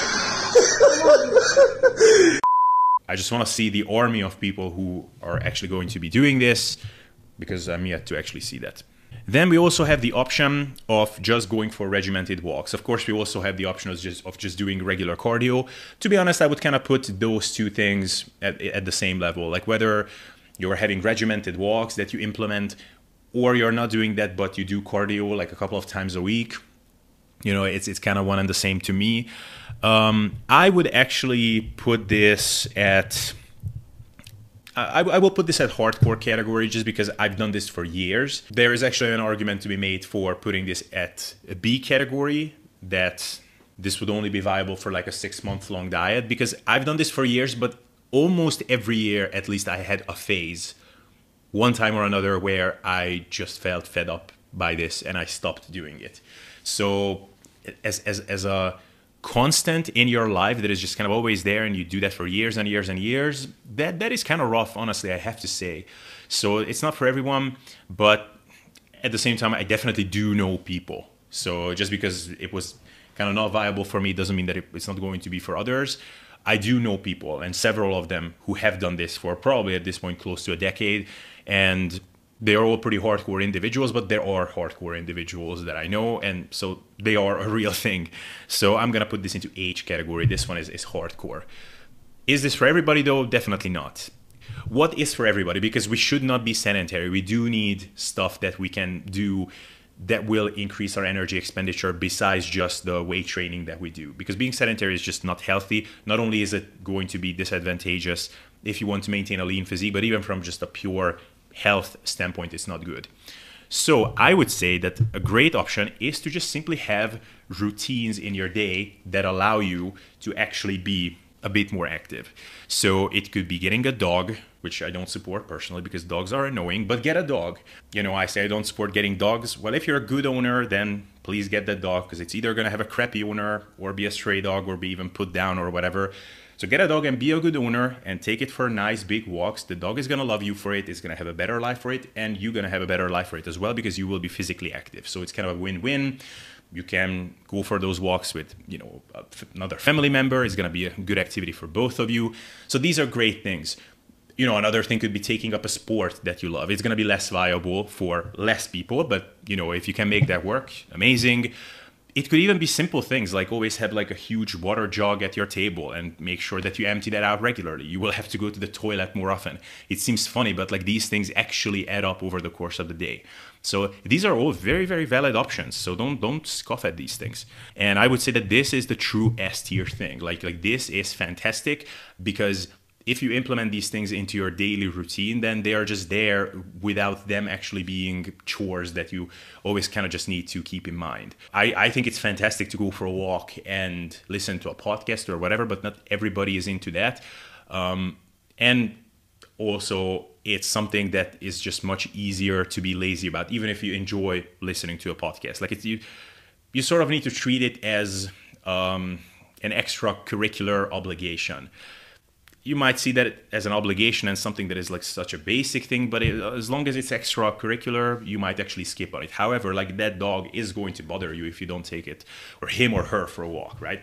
I just want to see the army of people who are actually going to be doing this, because I'm yet to actually see that. Then we also have the option of just going for regimented walks. Of course, we also have the option of just doing regular cardio. To be honest, I would kind of put those two things at the same level. Like whether you're having regimented walks that you implement, or you're not doing that, but you do cardio like a couple of times a week. You know, it's kind of one and the same to me. I would actually put this at... I will put this at hardcore category just because I've done this for years. There is actually an argument to be made for putting this at a B category, that this would only be viable for like a 6-month long diet, because I've done this for years, but almost every year at least I had a phase, one time or another, where I just felt fed up by this and I stopped doing it. So as a constant in your life that is just kind of always there, and you do that for years and years and years, that is kind of rough, honestly, I have to say. So it's not for everyone, but at the same time, I definitely do know people. So just because it was kind of not viable for me doesn't mean that it's not going to be for others. I do know people, and several of them, who have done this for probably at this point close to a decade, and they are all pretty hardcore individuals, but there are hardcore individuals that I know, and so they are a real thing. So I'm going to put this into H category. This one is hardcore. Is this for everybody, though? Definitely not. What is for everybody? Because we should not be sedentary. We do need stuff that we can do that will increase our energy expenditure besides just the weight training that we do. Because being sedentary is just not healthy. Not only is it going to be disadvantageous if you want to maintain a lean physique, but even from just a pure health standpoint, it's not good. So I would say that a great option is to just simply have routines in your day that allow you to actually be a bit more active. So it could be getting a dog, which I don't support personally because dogs are annoying, but get a dog. You know, I say I don't support getting dogs. Well, if you're a good owner, then please get that dog, because it's either going to have a crappy owner or be a stray dog or be even put down or whatever. So get a dog and be a good owner and take it for nice big walks. The dog is going to love you for it. It's going to have a better life for it. And you're going to have a better life for it as well, because you will be physically active. So it's kind of a win-win. You can go for those walks with, you know, another family member. It's going to be a good activity for both of you. So these are great things. You know, another thing could be taking up a sport that you love. It's going to be less viable for less people. But, you know, if you can make that work, amazing. it could even be simple things like always have like a huge water jug at your table and make sure that you empty that out regularly. You will have to go to the toilet more often. It seems funny, but like these things actually add up over the course of the day. So these are all very, very valid options. So don't scoff at these things. And I would say that this is the true S tier thing. Like this is fantastic because if you implement these things into your daily routine, then they are just there without them actually being chores that you always kind of just need to keep in mind. I think it's fantastic to go for a walk and listen to a podcast or whatever, but not everybody is into that. And also, it's something that is just much easier to be lazy about, even if you enjoy listening to a podcast. Like you sort of need to treat it as an extracurricular obligation. You might see that as an obligation and something that is like such a basic thing, but as long as it's extracurricular, you might actually skip on it. However, like that dog is going to bother you if you don't take it, or him or her, for a walk, right?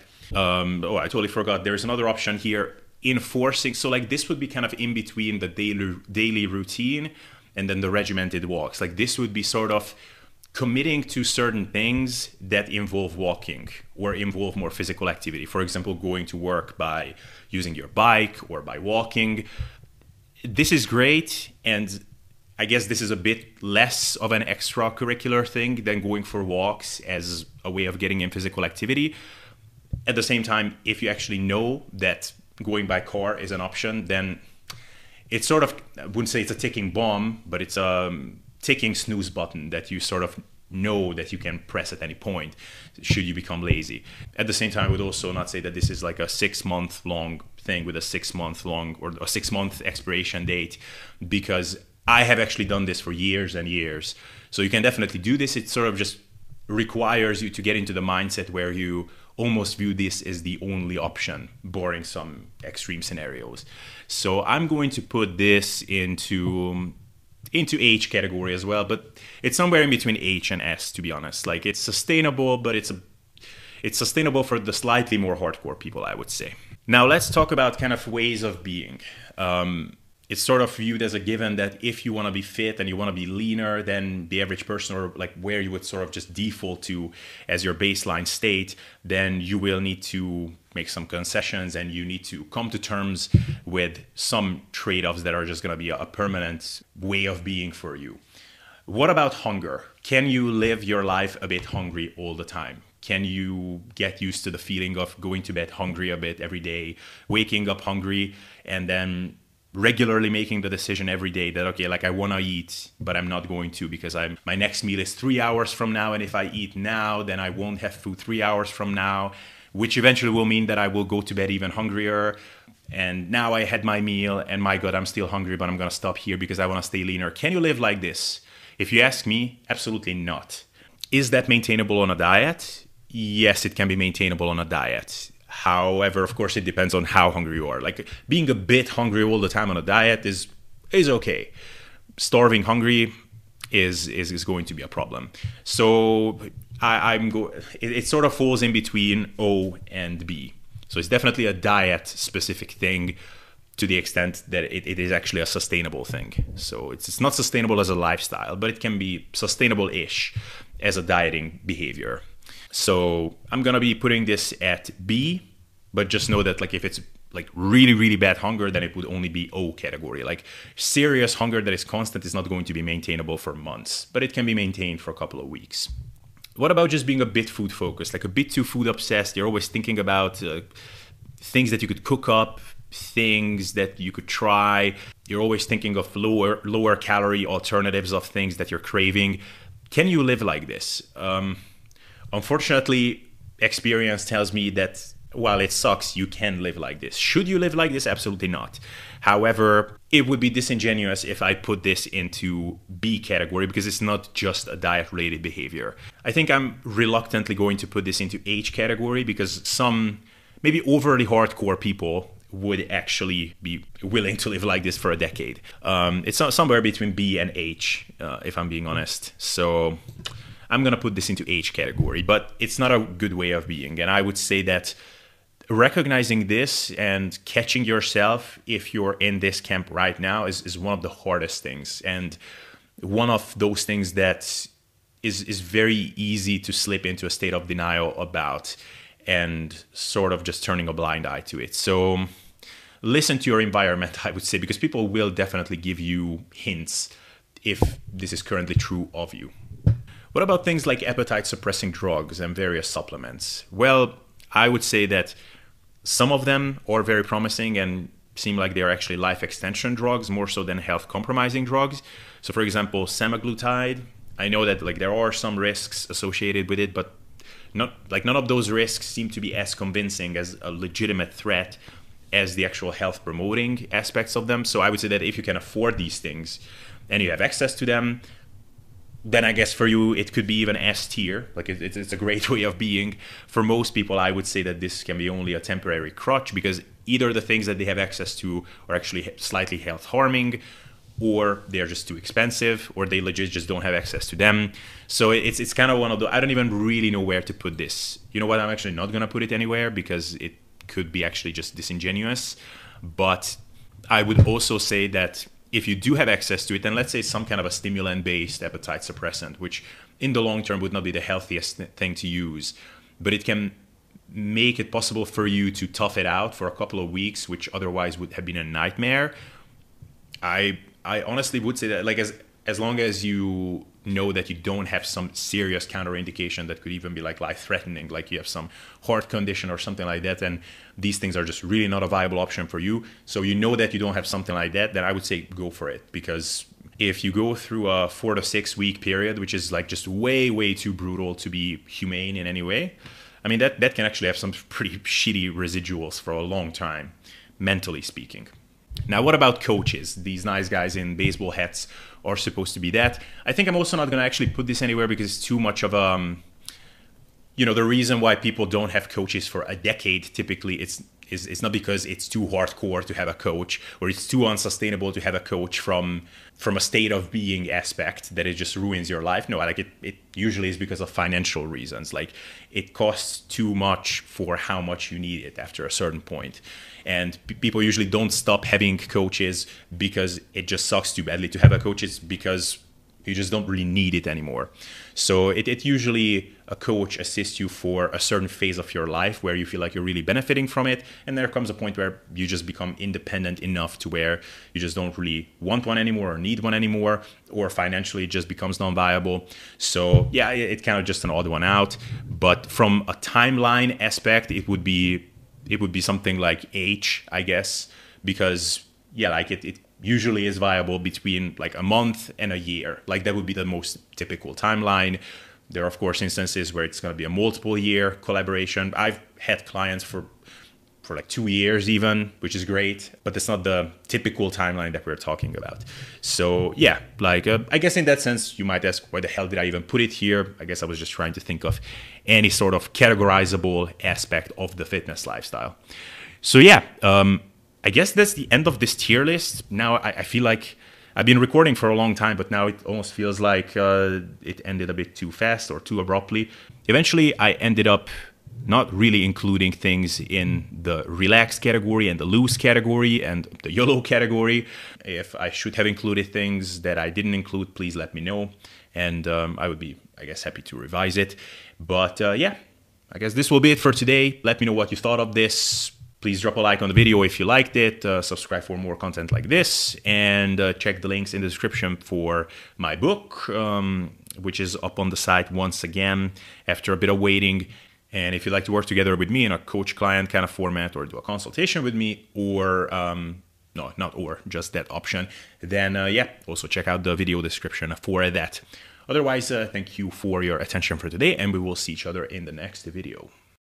I totally forgot. There's another option here, enforcing. So like this would be kind of in between the daily routine and then the regimented walks. Like this would be sort of committing to certain things that involve walking or involve more physical activity. For example, going to work by using your bike or by walking. This is great, and I guess this is a bit less of an extracurricular thing than going for walks as a way of getting in physical activity. At the same time, if you actually know that going by car is an option, then it's sort of, I wouldn't say it's a ticking bomb, but it's a ticking snooze button that you sort of know that you can press at any point should you become lazy. At the same time, I would also not say that this is like a 6 month long thing with a 6 month long or a 6 month expiration date, because I have actually done this for years and years. So you can definitely do this. It sort of just requires you to get into the mindset where you almost view this as the only option, barring some extreme scenarios. So I'm going to put this into H category as well, but it's somewhere in between H and S, to be honest. Like it's sustainable, but it's sustainable for the slightly more hardcore people, I would say. Now let's talk about kind of ways of being. It's sort of viewed as a given that if you want to be fit and you want to be leaner than the average person, or like where you would sort of just default to as your baseline state, then you will need to make some concessions and you need to come to terms with some trade-offs that are just going to be a permanent way of being for you. What about hunger? Can you live your life a bit hungry all the time? Can you get used to the feeling of going to bed hungry a bit every day, waking up hungry, and then regularly making the decision every day that, okay, like I want to eat, but I'm not going to because my next meal is 3 hours from now. And if I eat now, then I won't have food 3 hours from now, which eventually will mean that I will go to bed even hungrier. And now I had my meal and my God, I'm still hungry, but I'm going to stop here because I want to stay leaner. Can you live like this? If you ask me, absolutely not. Is that maintainable on a diet? Yes, it can be maintainable on a diet. However, of course, it depends on how hungry you are. Like being a bit hungry all the time on a diet is okay. Starving hungry is going to be a problem. So it sort of falls in between O and B. So it's definitely a diet specific thing to the extent that it is actually a sustainable thing. So it's not sustainable as a lifestyle, but it can be sustainable-ish as a dieting behavior. So I'm going to be putting this at B, but just know that like if it's like really, really bad hunger, then it would only be O category. Like serious hunger that is constant is not going to be maintainable for months, but it can be maintained for a couple of weeks. What about just being a bit food focused, like a bit too food obsessed? You're always thinking about things that you could cook up, things that you could try. You're always thinking of lower calorie alternatives of things that you're craving. Can you live like this? Unfortunately, experience tells me that while it sucks, you can live like this. Should you live like this? Absolutely not. However, it would be disingenuous if I put this into B category because it's not just a diet-related behavior. I think I'm reluctantly going to put this into H category because some maybe overly hardcore people would actually be willing to live like this for a decade. It's somewhere between B and H, if I'm being honest. So I'm going to put this into H category, but it's not a good way of being. And I would say that recognizing this and catching yourself if you're in this camp right now is one of the hardest things. And one of those things that is very easy to slip into a state of denial about and sort of just turning a blind eye to it. So listen to your environment, I would say, because people will definitely give you hints if this is currently true of you. What about things like appetite suppressing drugs and various supplements? Well, I would say that some of them are very promising and seem like they are actually life extension drugs more so than health compromising drugs. So for example, semaglutide, I know that like there are some risks associated with it, but none of those risks seem to be as convincing as a legitimate threat as the actual health promoting aspects of them. So I would say that if you can afford these things and you have access to them, then I guess for you it could be even S tier. Like it's a great way of being. For most people, I would say that this can be only a temporary crutch, because either the things that they have access to are actually slightly health harming, or they're just too expensive, or they legit just don't have access to them. So it's kind of one of the, I don't even really know where to put this. You know what, I'm actually not gonna put it anywhere because it could be actually just disingenuous. But I would also say that if you do have access to it, then let's say some kind of a stimulant-based appetite suppressant, which in the long term would not be the healthiest thing to use, but it can make it possible for you to tough it out for a couple of weeks, which otherwise would have been a nightmare. I honestly would say that, like, as long as you know that you don't have some serious counterindication that could even be like life-threatening, like you have some heart condition or something like that, and these things are just really not a viable option for you. So you know that you don't have something like that, then I would say go for it. Because if you go through a 4 to 6 week period, which is like just way too brutal to be humane in any way, I mean, that can actually have some pretty shitty residuals for a long time, mentally speaking. Now, what about coaches? These nice guys in baseball hats are supposed to be that. I think I'm also not going to actually put this anywhere because it's too much of the reason why people don't have coaches for a decade typically it's not because it's too hardcore to have a coach, or it's too unsustainable to have a coach from a state of being aspect that it just ruins your life. No, like it usually is because of financial reasons. Like it costs too much for how much you need it after a certain point. And people usually don't stop having coaches because it just sucks too badly to have a coach. It's because you just don't really need it anymore. So it usually, a coach assists you for a certain phase of your life where you feel like you're really benefiting from it. And there comes a point where you just become independent enough to where you just don't really want one anymore or need one anymore, or financially it just becomes non-viable. So yeah, it's kind of just an odd one out. But from a timeline aspect, it would be something like H, I guess, because yeah, like it usually is viable between like a month and a year. Like that would be the most typical timeline. There are of course instances where it's going to be a multiple year collaboration. I've had clients for like 2 years even, which is great, but that's not the typical timeline that we're talking about. So yeah, like I guess in that sense, you might ask, why the hell did I even put it here? I guess I was just trying to think of any sort of categorizable aspect of the fitness lifestyle. So yeah, I guess that's the end of this tier list. Now I feel like I've been recording for a long time, but now it almost feels like it ended a bit too fast or too abruptly. Eventually, I ended up not really including things in the relaxed category and the loose category and the YOLO category. If I should have included things that I didn't include, please let me know. And I would be, I guess, happy to revise it. But yeah, I guess this will be it for today. Let me know what you thought of this. Please drop a like on the video if you liked it, subscribe for more content like this, and check the links in the description for my book, which is up on the site once again after a bit of waiting. And if you'd like to work together with me in a coach-client kind of format, or do a consultation with me, or no, not or, just that option, then yeah, also check out the video description for that. Otherwise, thank you for your attention for today, and we will see each other in the next video.